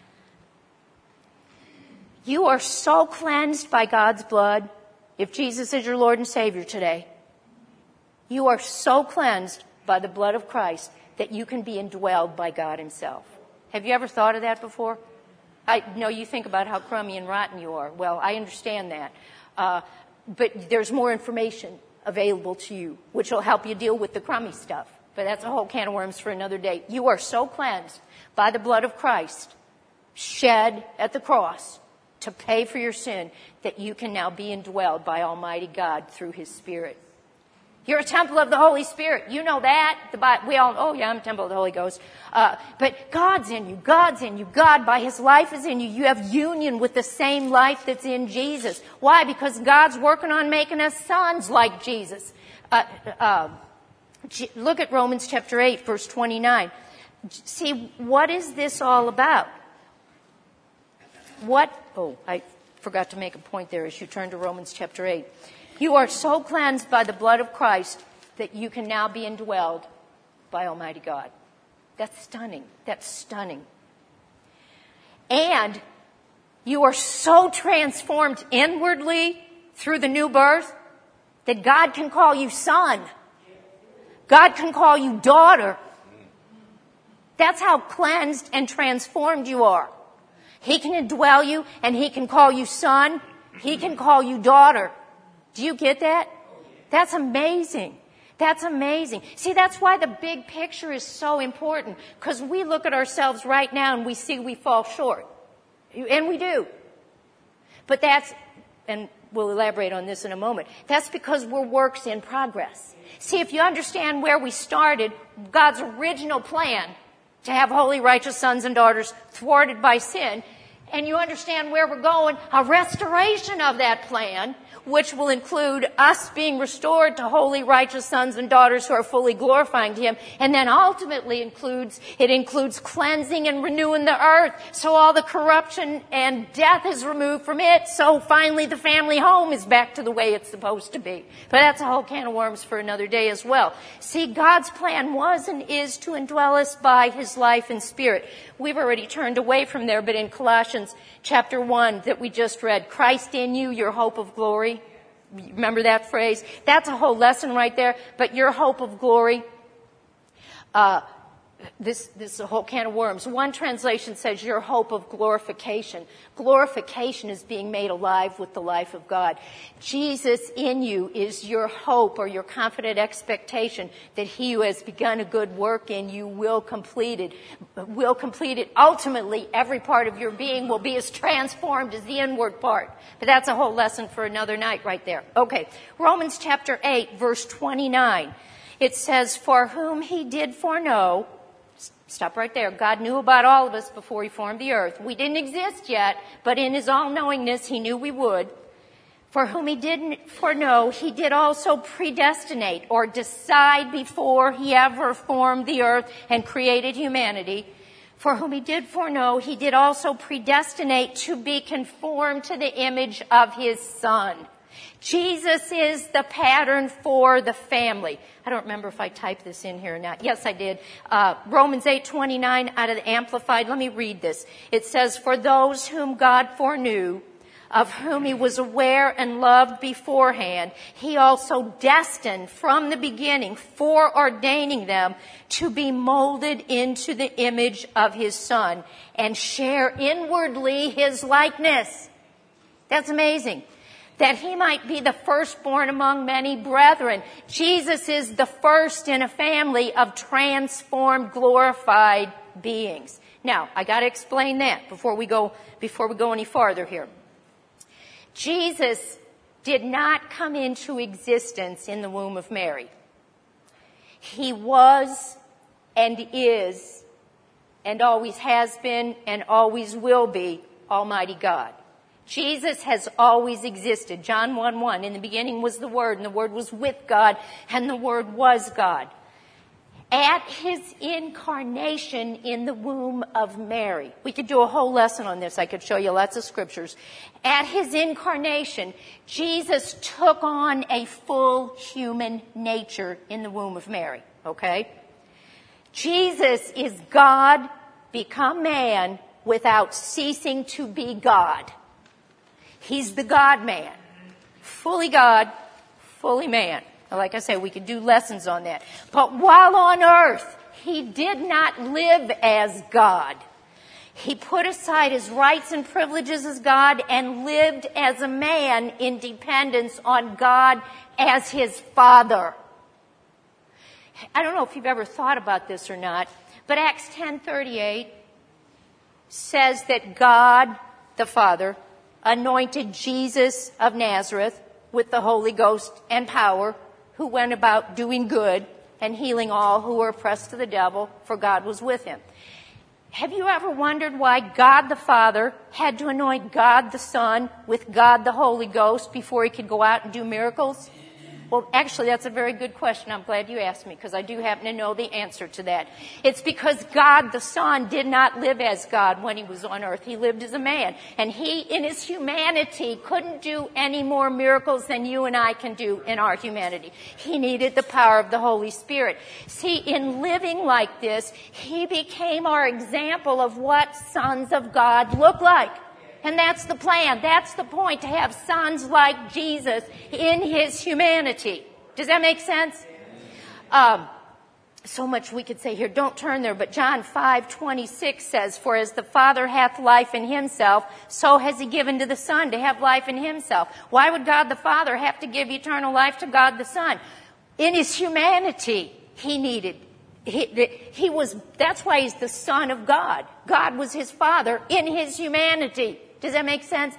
S1: You are so cleansed by God's blood, if Jesus is your Lord and Savior today. You are so cleansed by the blood of Christ that you can be indwelled by God himself. Have you ever thought of that before? I know you think about how crummy and rotten you are. Well, I understand that. Uh, but there's more information available to you, which will help you deal with the crummy stuff. But that's a whole can of worms for another day. You are so cleansed by the blood of Christ, shed at the cross to pay for your sin, that you can now be indwelled by Almighty God through his Spirit. You're a temple of the Holy Spirit. You know that. The Bible, we all, oh yeah, I'm a temple of the Holy Ghost. Uh, but God's in you. God's in you. God, by his life, is in you. You have union with the same life that's in Jesus. Why? Because God's working on making us sons like Jesus. Uh, uh, look at Romans chapter eight, verse twenty-nine. See, what is this all about? What, oh, I forgot to make a point there as you turn to Romans chapter eight. You are so cleansed by the blood of Christ that you can now be indwelled by Almighty God. That's stunning. That's stunning. And you are so transformed inwardly through the new birth that God can call you son. God can call you daughter. That's how cleansed and transformed you are. He can indwell you and he can call you son. He can call you daughter. Do you get that? That's amazing. That's amazing. See, that's why the big picture is so important, because we look at ourselves right now and we see we fall short. And we do. But that's, and we'll elaborate on this in a moment. That's because we're works in progress. See, if you understand where we started, God's original plan to have holy, righteous sons and daughters thwarted by sin, and you understand where we're going, a restoration of that plan, which will include us being restored to holy, righteous sons and daughters who are fully glorifying to Him, and then ultimately includes, it includes cleansing and renewing the earth, so all the corruption and death is removed from it, so finally the family home is back to the way it's supposed to be. But that's a whole can of worms for another day as well. See, God's plan was and is to indwell us by His life and Spirit. We've already turned away from there, but in Colossians chapter one that we just read, Christ in you, your hope of glory. Remember that phrase? That's a whole lesson right there. But your hope of glory, uh, this, this is a whole can of worms. One translation says your hope of glorification. Glorification is being made alive with the life of God. Jesus in you is your hope or your confident expectation that He who has begun a good work in you will complete it. Will complete it. Ultimately, every part of your being will be as transformed as the inward part. But that's a whole lesson for another night right there. Okay, Romans chapter eight, verse twenty-nine. It says, for whom He did foreknow. Stop right there. God knew about all of us before He formed the earth. We didn't exist yet, but in His all-knowingness, He knew we would. For whom He didn't foreknow, He did also predestinate or decide before He ever formed the earth and created humanity. For whom He did foreknow, He did also predestinate to be conformed to the image of His Son. Jesus is the pattern for the family. I don't remember if I typed this in here or not. Yes, I did. Uh, Romans eight twenty-nine out of the Amplified. Let me read this. It says, for those whom God foreknew, of whom He was aware and loved beforehand, He also destined from the beginning, foreordaining them to be molded into the image of His Son and share inwardly His likeness. That's amazing. That He might be the firstborn among many brethren. Jesus is the first in a family of transformed, glorified beings. Now, I got to explain that before we go before we go any farther here. Jesus did not come into existence in the womb of Mary. He was and is and always has been and always will be Almighty God. Jesus has always existed. John one one, in the beginning was the Word, and the Word was with God, and the Word was God. At His incarnation in the womb of Mary. We could do a whole lesson on this. I could show you lots of scriptures. At His incarnation, Jesus took on a full human nature in the womb of Mary. Okay? Jesus is God become man without ceasing to be God. He's the God-man. Fully God, fully man. Like I say, we could do lessons on that. But while on earth, He did not live as God. He put aside His rights and privileges as God and lived as a man in dependence on God as His Father. I don't know if you've ever thought about this or not, but Acts ten thirty-eight says that God, the Father, anointed Jesus of Nazareth with the Holy Ghost and power, who went about doing good and healing all who were oppressed of the devil, for God was with Him. Have you ever wondered why God the Father had to anoint God the Son with God the Holy Ghost before He could go out and do miracles? Well, actually, that's a very good question. I'm glad you asked me, because I do happen to know the answer to that. It's because God the Son did not live as God when He was on earth. He lived as a man. And He, in His humanity, couldn't do any more miracles than you and I can do in our humanity. He needed the power of the Holy Spirit. See, in living like this, He became our example of what sons of God look like. And that's the plan. That's the point, to have sons like Jesus in His humanity. Does that make sense? Um, so much we could say here. Don't turn there, but John five twenty-six says, for as the Father hath life in Himself, so has He given to the Son to have life in Himself. Why would God the Father have to give eternal life to God the Son? In His humanity, He needed He, he was, that's why He's the Son of God. God was His Father in His humanity. Does that make sense?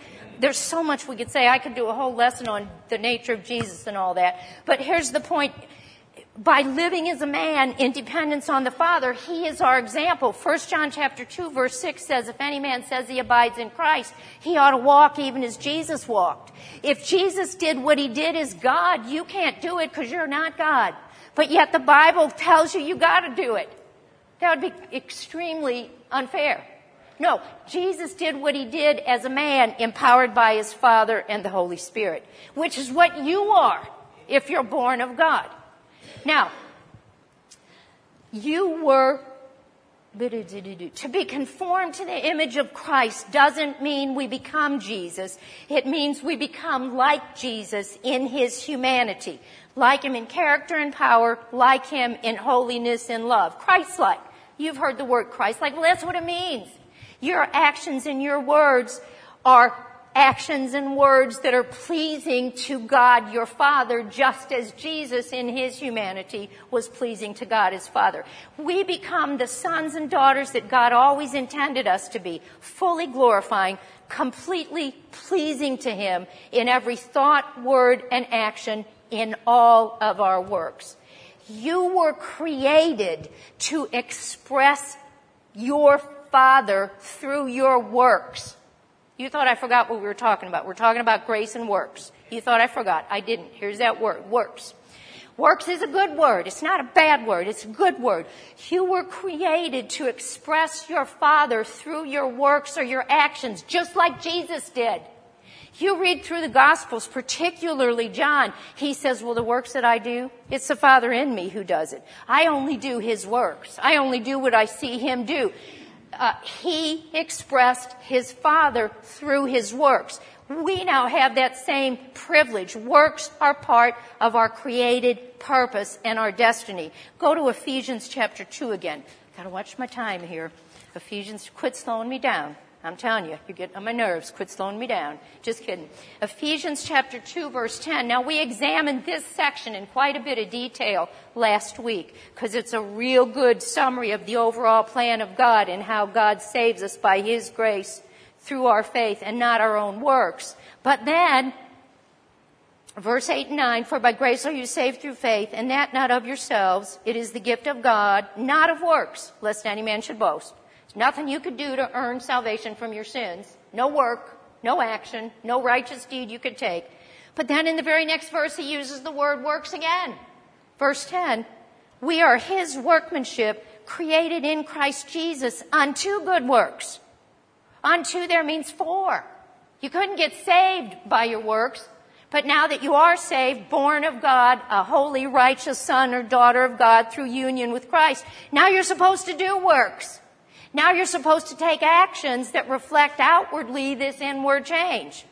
S1: there's so much we could say. I could do a whole lesson on the nature of Jesus and all that. But here's the point. By living as a man in dependence on the Father, he is our example. First John chapter two verse six says, if any man says he abides in Christ, he ought to walk even as Jesus walked. If Jesus did what he did as God, you can't do it because you're not God. But yet the Bible tells you you got to do it. That would be extremely unfair. No, Jesus did what he did as a man, empowered by his Father and the Holy Spirit, which is what you are if you're born of God. Now, you were, to be conformed to the image of Christ doesn't mean we become Jesus. It means we become like Jesus in his humanity. Like him in character and power, like him in holiness and love. Christ-like. You've heard the word Christ-like. Well, that's what it means. Your actions and your words are actions and words that are pleasing to God your Father, just as Jesus in his humanity was pleasing to God his Father. We become the sons and daughters that God always intended us to be, fully glorifying, completely pleasing to him in every thought, word, and action in all of our works. You were created to express your Father through your works. You thought I forgot what we were talking about. We're talking about grace and works. You thought I forgot. I didn't. Here's that word, works. Works is a good word. It's not a bad word. It's a good word. You were created to express your Father through your works or your actions, just like Jesus did. You read through the Gospels, particularly John, he says, well, the works that I do, it's the Father in me who does it. I only do his works. I only do what I see him do. Uh, he expressed his Father through his works. We now have that same privilege. Works are part of our created purpose and our destiny. Go to Ephesians chapter two again. Gotta watch my time here. Ephesians, quit slowing me down. I'm telling you, you get on my nerves. Quit slowing me down. Just kidding. Ephesians chapter two, verse ten. Now, we examined this section in quite a bit of detail last week because it's a real good summary of the overall plan of God and how God saves us by his grace through our faith and not our own works. But then, verse eight and nine, for by grace are you saved through faith, and that not of yourselves. It is the gift of God, not of works, lest any man should boast. Nothing you could do to earn salvation from your sins. No work, no action, no righteous deed you could take. But then in the very next verse, he uses the word works again. Verse ten, we are his workmanship, created in Christ Jesus unto good works. Unto there means for. You couldn't get saved by your works. But now that you are saved, born of God, a holy, righteous son or daughter of God through union with Christ, now you're supposed to do works. Now you're supposed to take actions that reflect outwardly this inward change.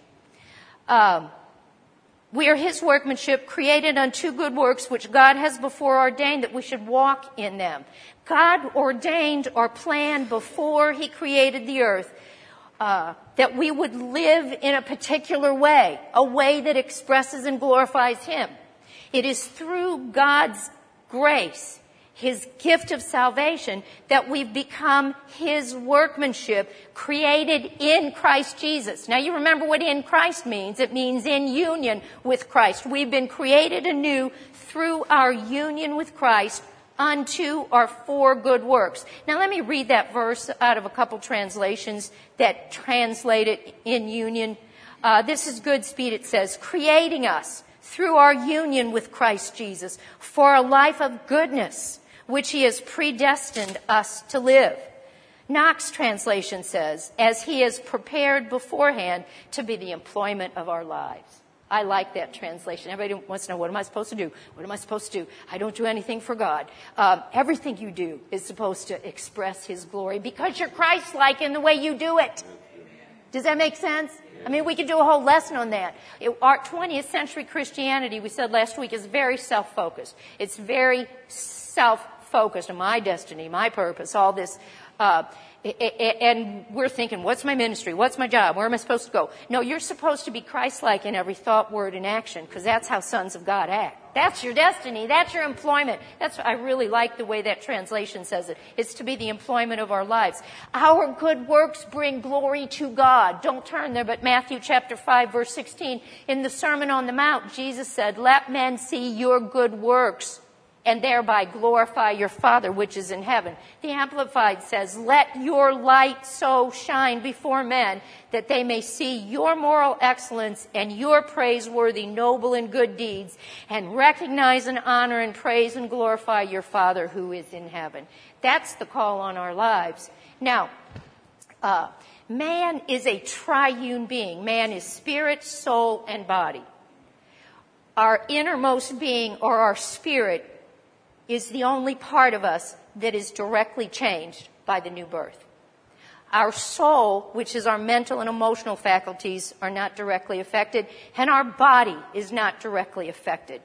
S1: Um, we are his workmanship, created unto good works, which God has before ordained that we should walk in them. God ordained or planned before he created the earth uh, that we would live in a particular way, a way that expresses and glorifies him. It is through God's grace, his gift of salvation, that we've become his workmanship, created in Christ Jesus. Now you remember what in Christ means. It means in union with Christ. We've been created anew through our union with Christ unto or for good works. Now let me read that verse out of a couple translations that translate it in union. Uh, this is Goodspeed. It says, creating us through our union with Christ Jesus for a life of goodness, which he has predestined us to live. Knox translation says, as he has prepared beforehand to be the employment of our lives. I like that translation. Everybody wants to know, what am I supposed to do? What am I supposed to do? I don't do anything for God. Um, everything you do is supposed to express his glory because you're Christ-like in the way you do it. Does that make sense? I mean, we could do a whole lesson on that. It, our twentieth century Christianity, we said last week, is very self-focused. It's very self-focused on my destiny, my purpose, all this. Uh, and we're thinking, what's my ministry? What's my job? Where am I supposed to go? No, you're supposed to be Christ-like in every thought, word, and action, because that's how sons of God act. That's your destiny. That's your employment. That's I really like the way that translation says it. It's to be the employment of our lives. Our good works bring glory to God. Don't turn there, but Matthew chapter five, verse sixteen, in the Sermon on the Mount, Jesus said, let men see your good works and thereby glorify your Father which is in heaven. The Amplified says, let your light so shine before men that they may see your moral excellence and your praiseworthy, noble, and good deeds, and recognize and honor and praise and glorify your Father who is in heaven. That's the call on our lives. Now, uh, man is a triune being. Man is spirit, soul, and body. Our innermost being, or our spirit, is the only part of us that is directly changed by the new birth. Our soul, which is our mental and emotional faculties, are not directly affected, and our body is not directly affected.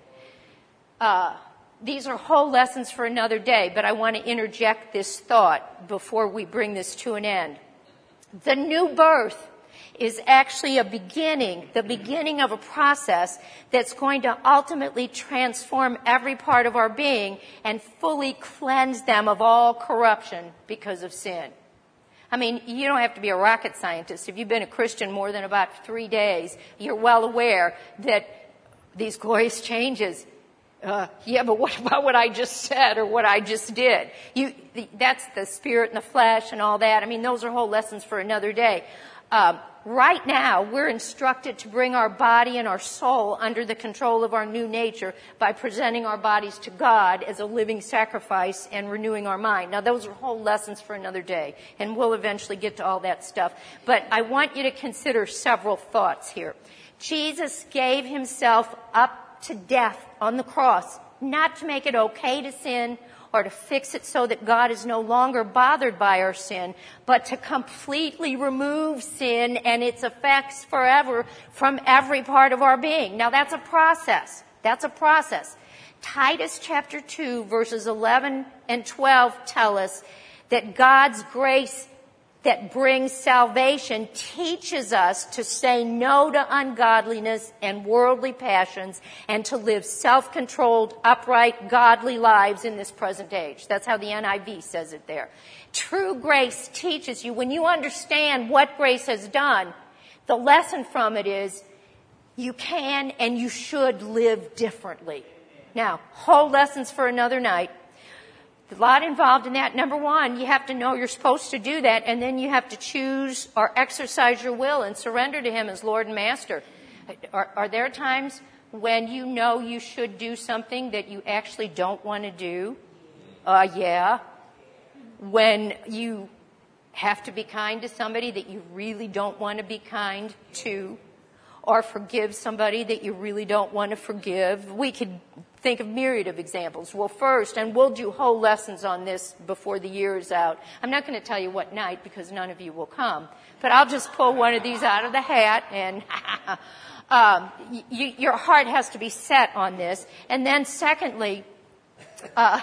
S1: Uh, these are whole lessons for another day, but I want to interject this thought before we bring this to an end. The new birth is actually a beginning, the beginning of a process that's going to ultimately transform every part of our being and fully cleanse them of all corruption because of sin. I mean, you don't have to be a rocket scientist. If you've been a Christian more than about three days, you're well aware that these glorious changes, uh, yeah, but what about what I just said or what I just did? You, the, that's the spirit and the flesh and all that. I mean, those are whole lessons for another day. Um, right now, we're instructed to bring our body and our soul under the control of our new nature by presenting our bodies to God as a living sacrifice and renewing our mind. Now, those are whole lessons for another day, and we'll eventually get to all that stuff. But I want you to consider several thoughts here. Jesus gave himself up to death on the cross, not to make it okay to sin or to fix it so that God is no longer bothered by our sin, but to completely remove sin and its effects forever from every part of our being. Now, that's a process. That's a process. Titus chapter two, verses eleven and twelve tell us that God's grace that brings salvation teaches us to say no to ungodliness and worldly passions and to live self-controlled, upright, godly lives in this present age. That's how the N I V says it there. True grace teaches you, when you understand what grace has done, the lesson from it is you can and you should live differently. Now, whole lessons for another night. A lot involved in that. Number one, you have to know you're supposed to do that, and then you have to choose or exercise your will and surrender to Him as Lord and Master. Are, are there times when you know you should do something that you actually don't want to do? Uh, yeah. When you have to be kind to somebody that you really don't want to be kind to, or forgive somebody that you really don't want to forgive. We could think of myriad of examples. Well, first, and we'll do whole lessons on this before the year is out. I'm not going to tell you what night because none of you will come, but I'll just pull one of these out of the hat, and um, you, your heart has to be set on this. And then secondly, uh,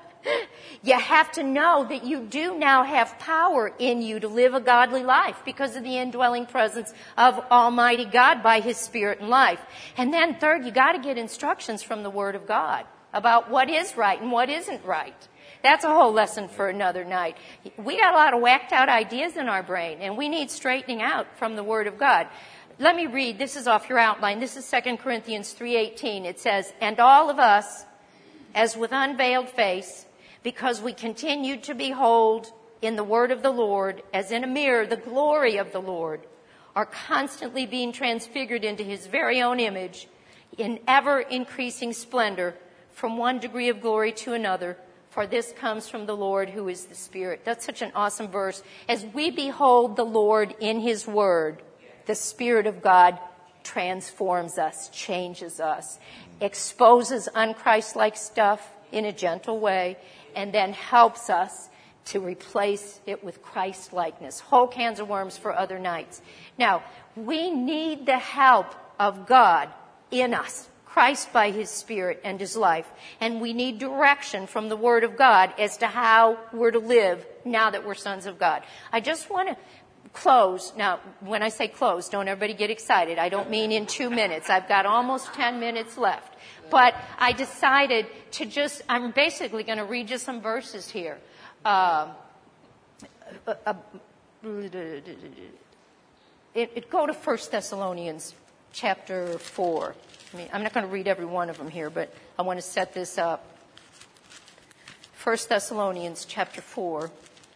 S1: you have to know that you do now have power in you to live a godly life because of the indwelling presence of Almighty God by His Spirit and life. And then third, you got to get instructions from the Word of God about what is right and what isn't right. That's a whole lesson for another night. We got a lot of whacked out ideas in our brain, and we need straightening out from the Word of God. Let me read. This is off your outline. This is Second Corinthians three eighteen. It says, "And all of us, as with unveiled face, because we continue to behold in the word of the Lord, as in a mirror, the glory of the Lord, are constantly being transfigured into His very own image in ever-increasing splendor from one degree of glory to another, for this comes from the Lord who is the Spirit." That's such an awesome verse. As we behold the Lord in His word, the Spirit of God transforms us, changes us, exposes unchristlike stuff in a gentle way, and then helps us to replace it with Christ-likeness. Whole cans of worms for other nights. Now, we need the help of God in us, Christ by His Spirit and His life, and we need direction from the Word of God as to how we're to live now that we're sons of God. I just want to close. Now, when I say close, don't everybody get excited. I don't mean in two minutes. I've got almost ten minutes left. But I decided to just, I'm basically going to read you some verses here. Uh, uh, uh, it, it, go to First Thessalonians chapter four. I mean, I'm not going to read every one of them here, but I want to set this up. First Thessalonians chapter four.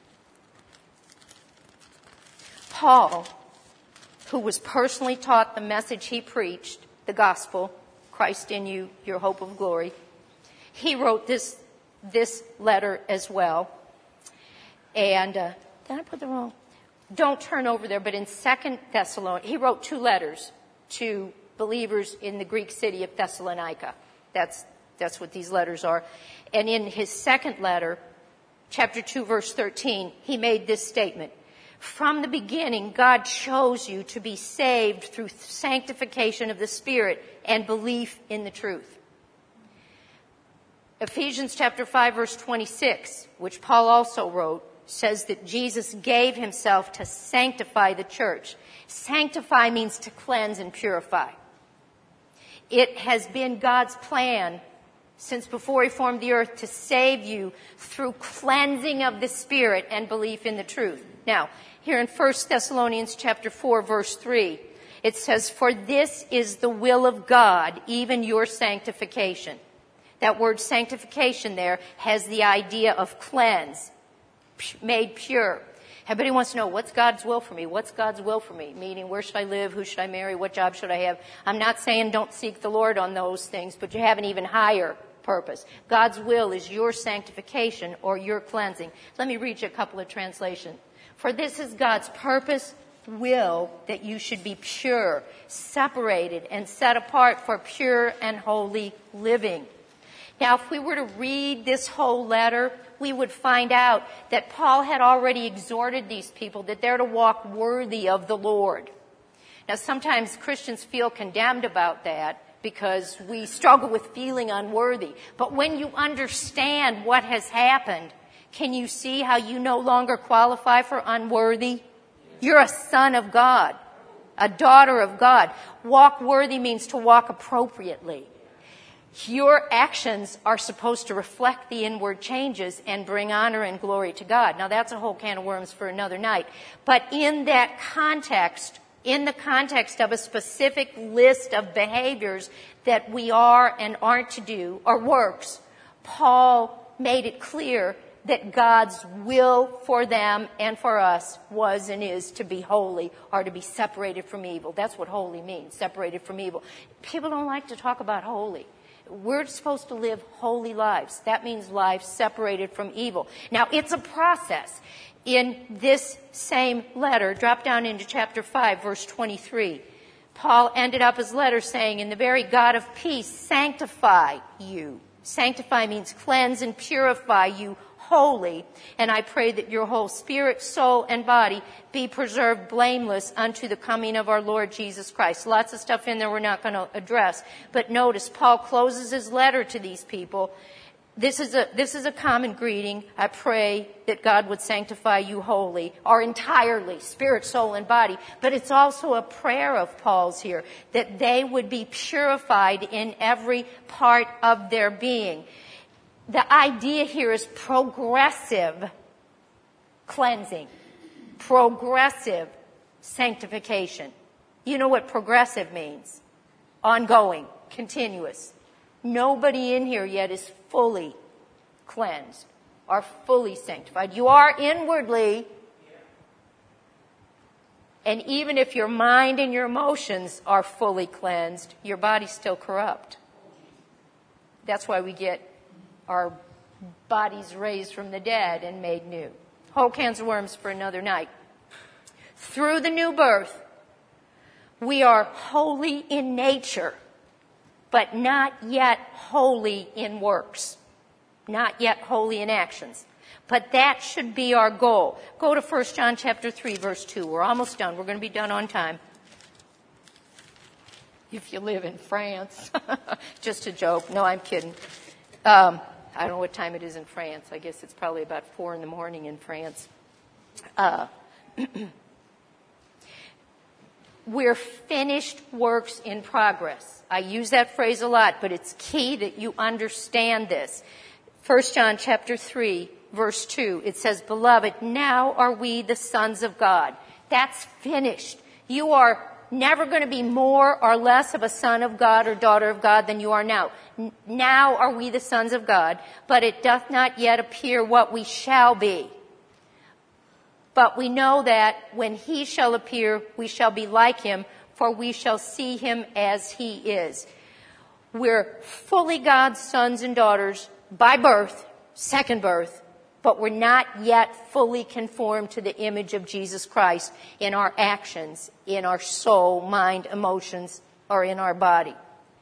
S1: Paul, who was personally taught the message he preached, the gospel, Christ in you, your hope of glory, he wrote this this letter as well. And uh, did I put the wrong? Don't turn over there, but in Second Thessalonians, he wrote two letters to believers in the Greek city of Thessalonica. That's that's what these letters are. And in his second letter, chapter two, verse thirteen, he made this statement. From the beginning, God chose you to be saved through sanctification of the Spirit and belief in the truth. Ephesians chapter five, verse twenty-six, which Paul also wrote, says that Jesus gave himself to sanctify the church. Sanctify means to cleanse and purify. It has been God's plan since before he formed the earth to save you through cleansing of the Spirit and belief in the truth. Now, here in First Thessalonians chapter four, verse three, it says, for this is the will of God, even your sanctification. That word sanctification there has the idea of cleanse, made pure. Everybody wants to know, what's God's will for me? What's God's will for me? Meaning, where should I live? Who should I marry? What job should I have? I'm not saying don't seek the Lord on those things, but you have an even higher purpose. God's will is your sanctification or your cleansing. Let me read you a couple of translations. For this is God's purpose, will, that you should be pure, separated, and set apart for pure and holy living. Now, if we were to read this whole letter, we would find out that Paul had already exhorted these people that they're to walk worthy of the Lord. Now, sometimes Christians feel condemned about that because we struggle with feeling unworthy. But when you understand what has happened, can you see how you no longer qualify for unworthy? You're a son of God, a daughter of God. Walk worthy means to walk appropriately. Your actions are supposed to reflect the inward changes and bring honor and glory to God. Now, that's a whole can of worms for another night. But in that context, in the context of a specific list of behaviors that we are and aren't to do, or works, Paul made it clear that God's will for them and for us was and is to be holy or to be separated from evil. That's what holy means, separated from evil. People don't like to talk about holy. We're supposed to live holy lives. That means lives separated from evil. Now, it's a process. In this same letter, drop down into chapter five, verse twenty-three. Paul ended up his letter saying, "In the very God of peace, sanctify you." Sanctify means cleanse and purify you holy, and I pray that your whole spirit, soul, and body be preserved blameless unto the coming of our Lord Jesus Christ. Lots of stuff in there we're not going to address, but notice Paul closes his letter to these people. This is a this is a common greeting. I pray that God would sanctify you wholly or entirely, spirit, soul, and body. But it's also a prayer of Paul's here, that they would be purified in every part of their being. The idea here is progressive cleansing, progressive sanctification. You know what progressive means? Ongoing, continuous. Nobody in here yet is fully cleansed or fully sanctified. You are inwardly, and even if your mind and your emotions are fully cleansed, your body's still corrupt. That's why we get our bodies raised from the dead and made new. Whole cans of worms for another night. Through the new birth, we are holy in nature, but not yet holy in works. Not yet holy in actions. But that should be our goal. Go to First John chapter three, verse two. We're almost done. We're going to be done on time. If you live in France. Just a joke. No, I'm kidding. Um, I don't know what time it is in France. I guess it's probably about four in the morning in France. Uh, We're finished works in progress. I use that phrase a lot, but it's key that you understand this. First John chapter three, verse two, it says, "Beloved, now are we the sons of God." That's finished. You are never going to be more or less of a son of God or daughter of God than you are now. N- now are we the sons of God, but it doth not yet appear what we shall be. But we know that when he shall appear, we shall be like him, for we shall see him as he is. We're fully God's sons and daughters by birth, second birth, but we're not yet fully conformed to the image of Jesus Christ in our actions, in our soul, mind, emotions, or in our body.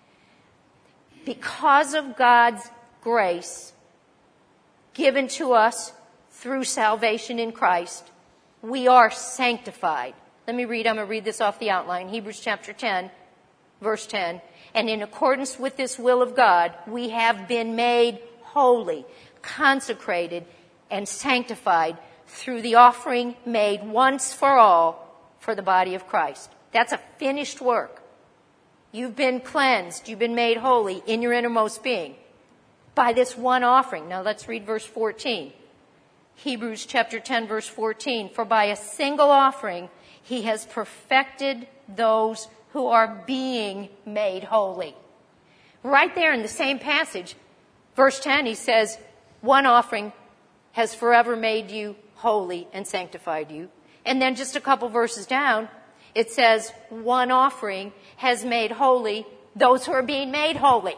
S1: Because of God's grace given to us through salvation in Christ, we are sanctified. Let me read, I'm going to read this off the outline. Hebrews chapter ten, verse ten. "And in accordance with this will of God, we have been made holy, consecrated, and sanctified through the offering made once for all for the body of Christ." That's a finished work. You've been cleansed, you've been made holy in your innermost being by this one offering. Now let's read verse fourteen. Hebrews chapter ten, verse fourteen. "For by a single offering he has perfected those who are being made holy." Right there in the same passage, verse ten, he says, one offering has forever made you holy and sanctified you. And then just a couple verses down, it says, one offering has made holy those who are being made holy.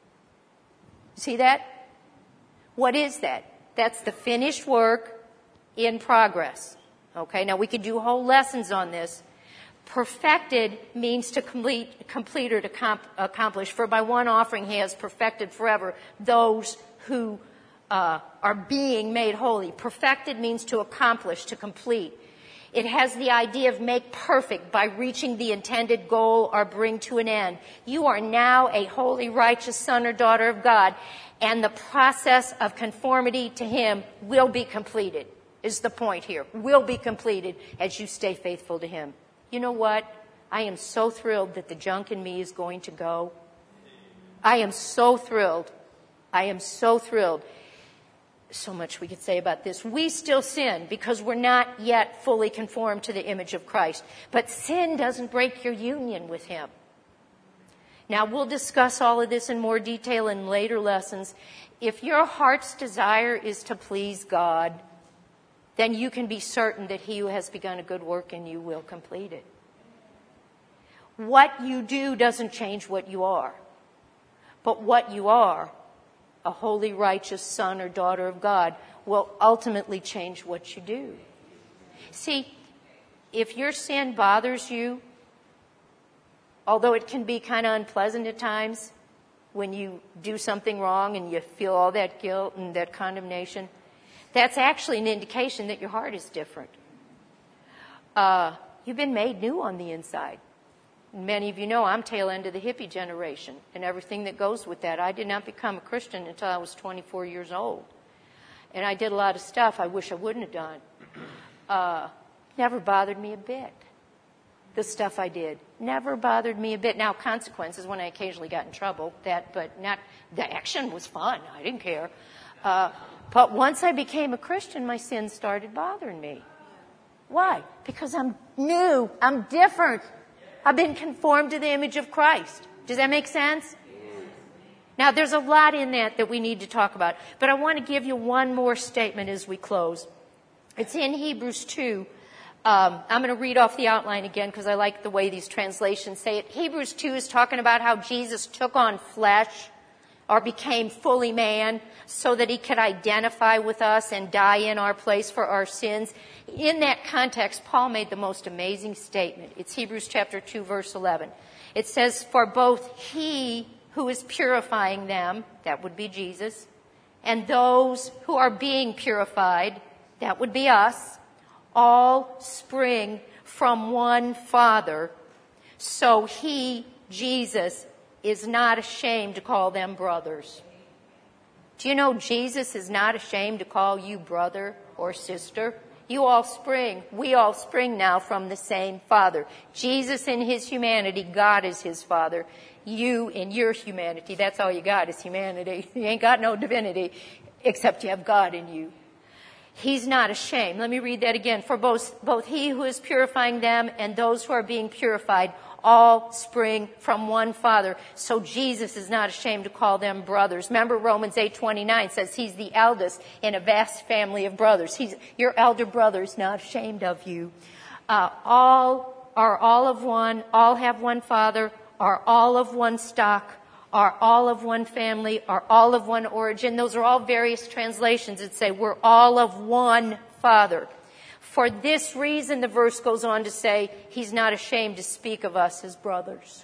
S1: See that? What is that? That's the finished work in progress. Okay, now we could do whole lessons on this. Perfected means to complete, complete or to comp, accomplish. For by one offering he has perfected forever those who uh, are being made holy. Perfected means to accomplish, to complete. It has the idea of make perfect by reaching the intended goal or bring to an end. You are now a holy, righteous son or daughter of God, and the process of conformity to him will be completed, is the point here. Will be completed as you stay faithful to him. You know what? I am so thrilled that the junk in me is going to go. I am so thrilled. I am so thrilled. So much we could say about this. We still sin because we're not yet fully conformed to the image of Christ. But sin doesn't break your union with him. Now, we'll discuss all of this in more detail in later lessons. If your heart's desire is to please God, then you can be certain that he who has begun a good work in you will complete it. What you do doesn't change what you are. But what you are, a holy, righteous son or daughter of God, will ultimately change what you do. See, if your sin bothers you, although it can be kind of unpleasant at times when you do something wrong and you feel all that guilt and that condemnation, that's actually an indication that your heart is different. Uh, you've been made new on the inside. Many of you know I'm tail end of the hippie generation and everything that goes with that. I did not become a Christian until I was twenty-four years old. And I did a lot of stuff I wish I wouldn't have done. Uh, never bothered me a bit. The stuff I did never bothered me a bit. Now, consequences when I occasionally got in trouble, that, but not, the action was fun. I didn't care. Uh, but once I became a Christian, my sins started bothering me. Why? Because I'm new. I'm different. I've been conformed to the image of Christ. Does that make sense? Now, there's a lot in that that we need to talk about. But I want to give you one more statement as we close. It's in Hebrews two. Um, I'm going to read off the outline again because I like the way these translations say it. Hebrews two is talking about how Jesus took on flesh or became fully man so that he could identify with us and die in our place for our sins. In that context, Paul made the most amazing statement. It's Hebrews chapter two, verse eleven. It says, "For both he who is purifying them," that would be Jesus, "and those who are being purified," that would be us, "all spring from one Father. So he, Jesus, is not ashamed to call them brothers." Do you know Jesus is not ashamed to call you brother or sister? You all spring, we all spring now from the same Father. Jesus in his humanity, God is his Father. You in your humanity, that's all you got is humanity. You ain't got no divinity except you have God in you. He's not ashamed. Let me read that again. For both, both he who is purifying them and those who are being purified all spring from one Father. So Jesus is not ashamed to call them brothers. Remember Romans eight twenty-nine says he's the eldest in a vast family of brothers. He's, your elder brother is not ashamed of you. Uh, all are all of one, all have one Father, are all of one stock, are all of one family, are all of one origin. Those are all various translations that say we're all of one Father. For this reason, the verse goes on to say, he's not ashamed to speak of us as brothers.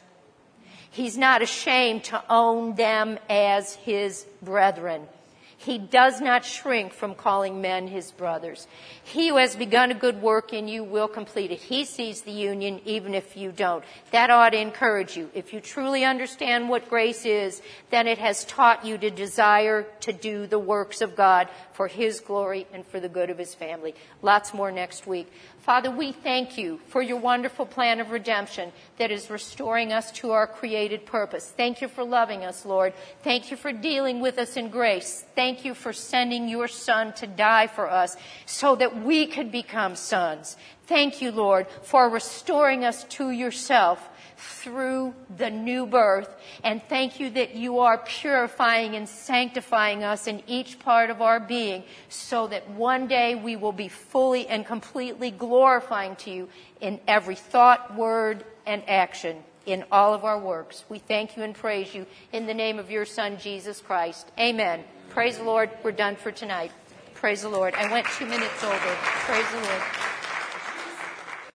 S1: He's not ashamed to own them as his brethren. He does not shrink from calling men his brothers. He who has begun a good work in you will complete it. He sees the union even if you don't. That ought to encourage you. If you truly understand what grace is, then it has taught you to desire to do the works of God for his glory and for the good of his family. Lots more next week. Father, we thank you for your wonderful plan of redemption that is restoring us to our created purpose. Thank you for loving us, Lord. Thank you for dealing with us in grace. Thank you for sending your Son to die for us so that we could become sons. Thank you, Lord, for restoring us to yourself through the new birth. And thank you that you are purifying and sanctifying us in each part of our being so that one day we will be fully and completely glorifying to you in every thought, word, and action in all of our works. We thank you and praise you in the name of your Son, Jesus Christ. Amen. Praise the Lord. We're done for tonight. Praise the Lord. I went two minutes over. Praise the Lord.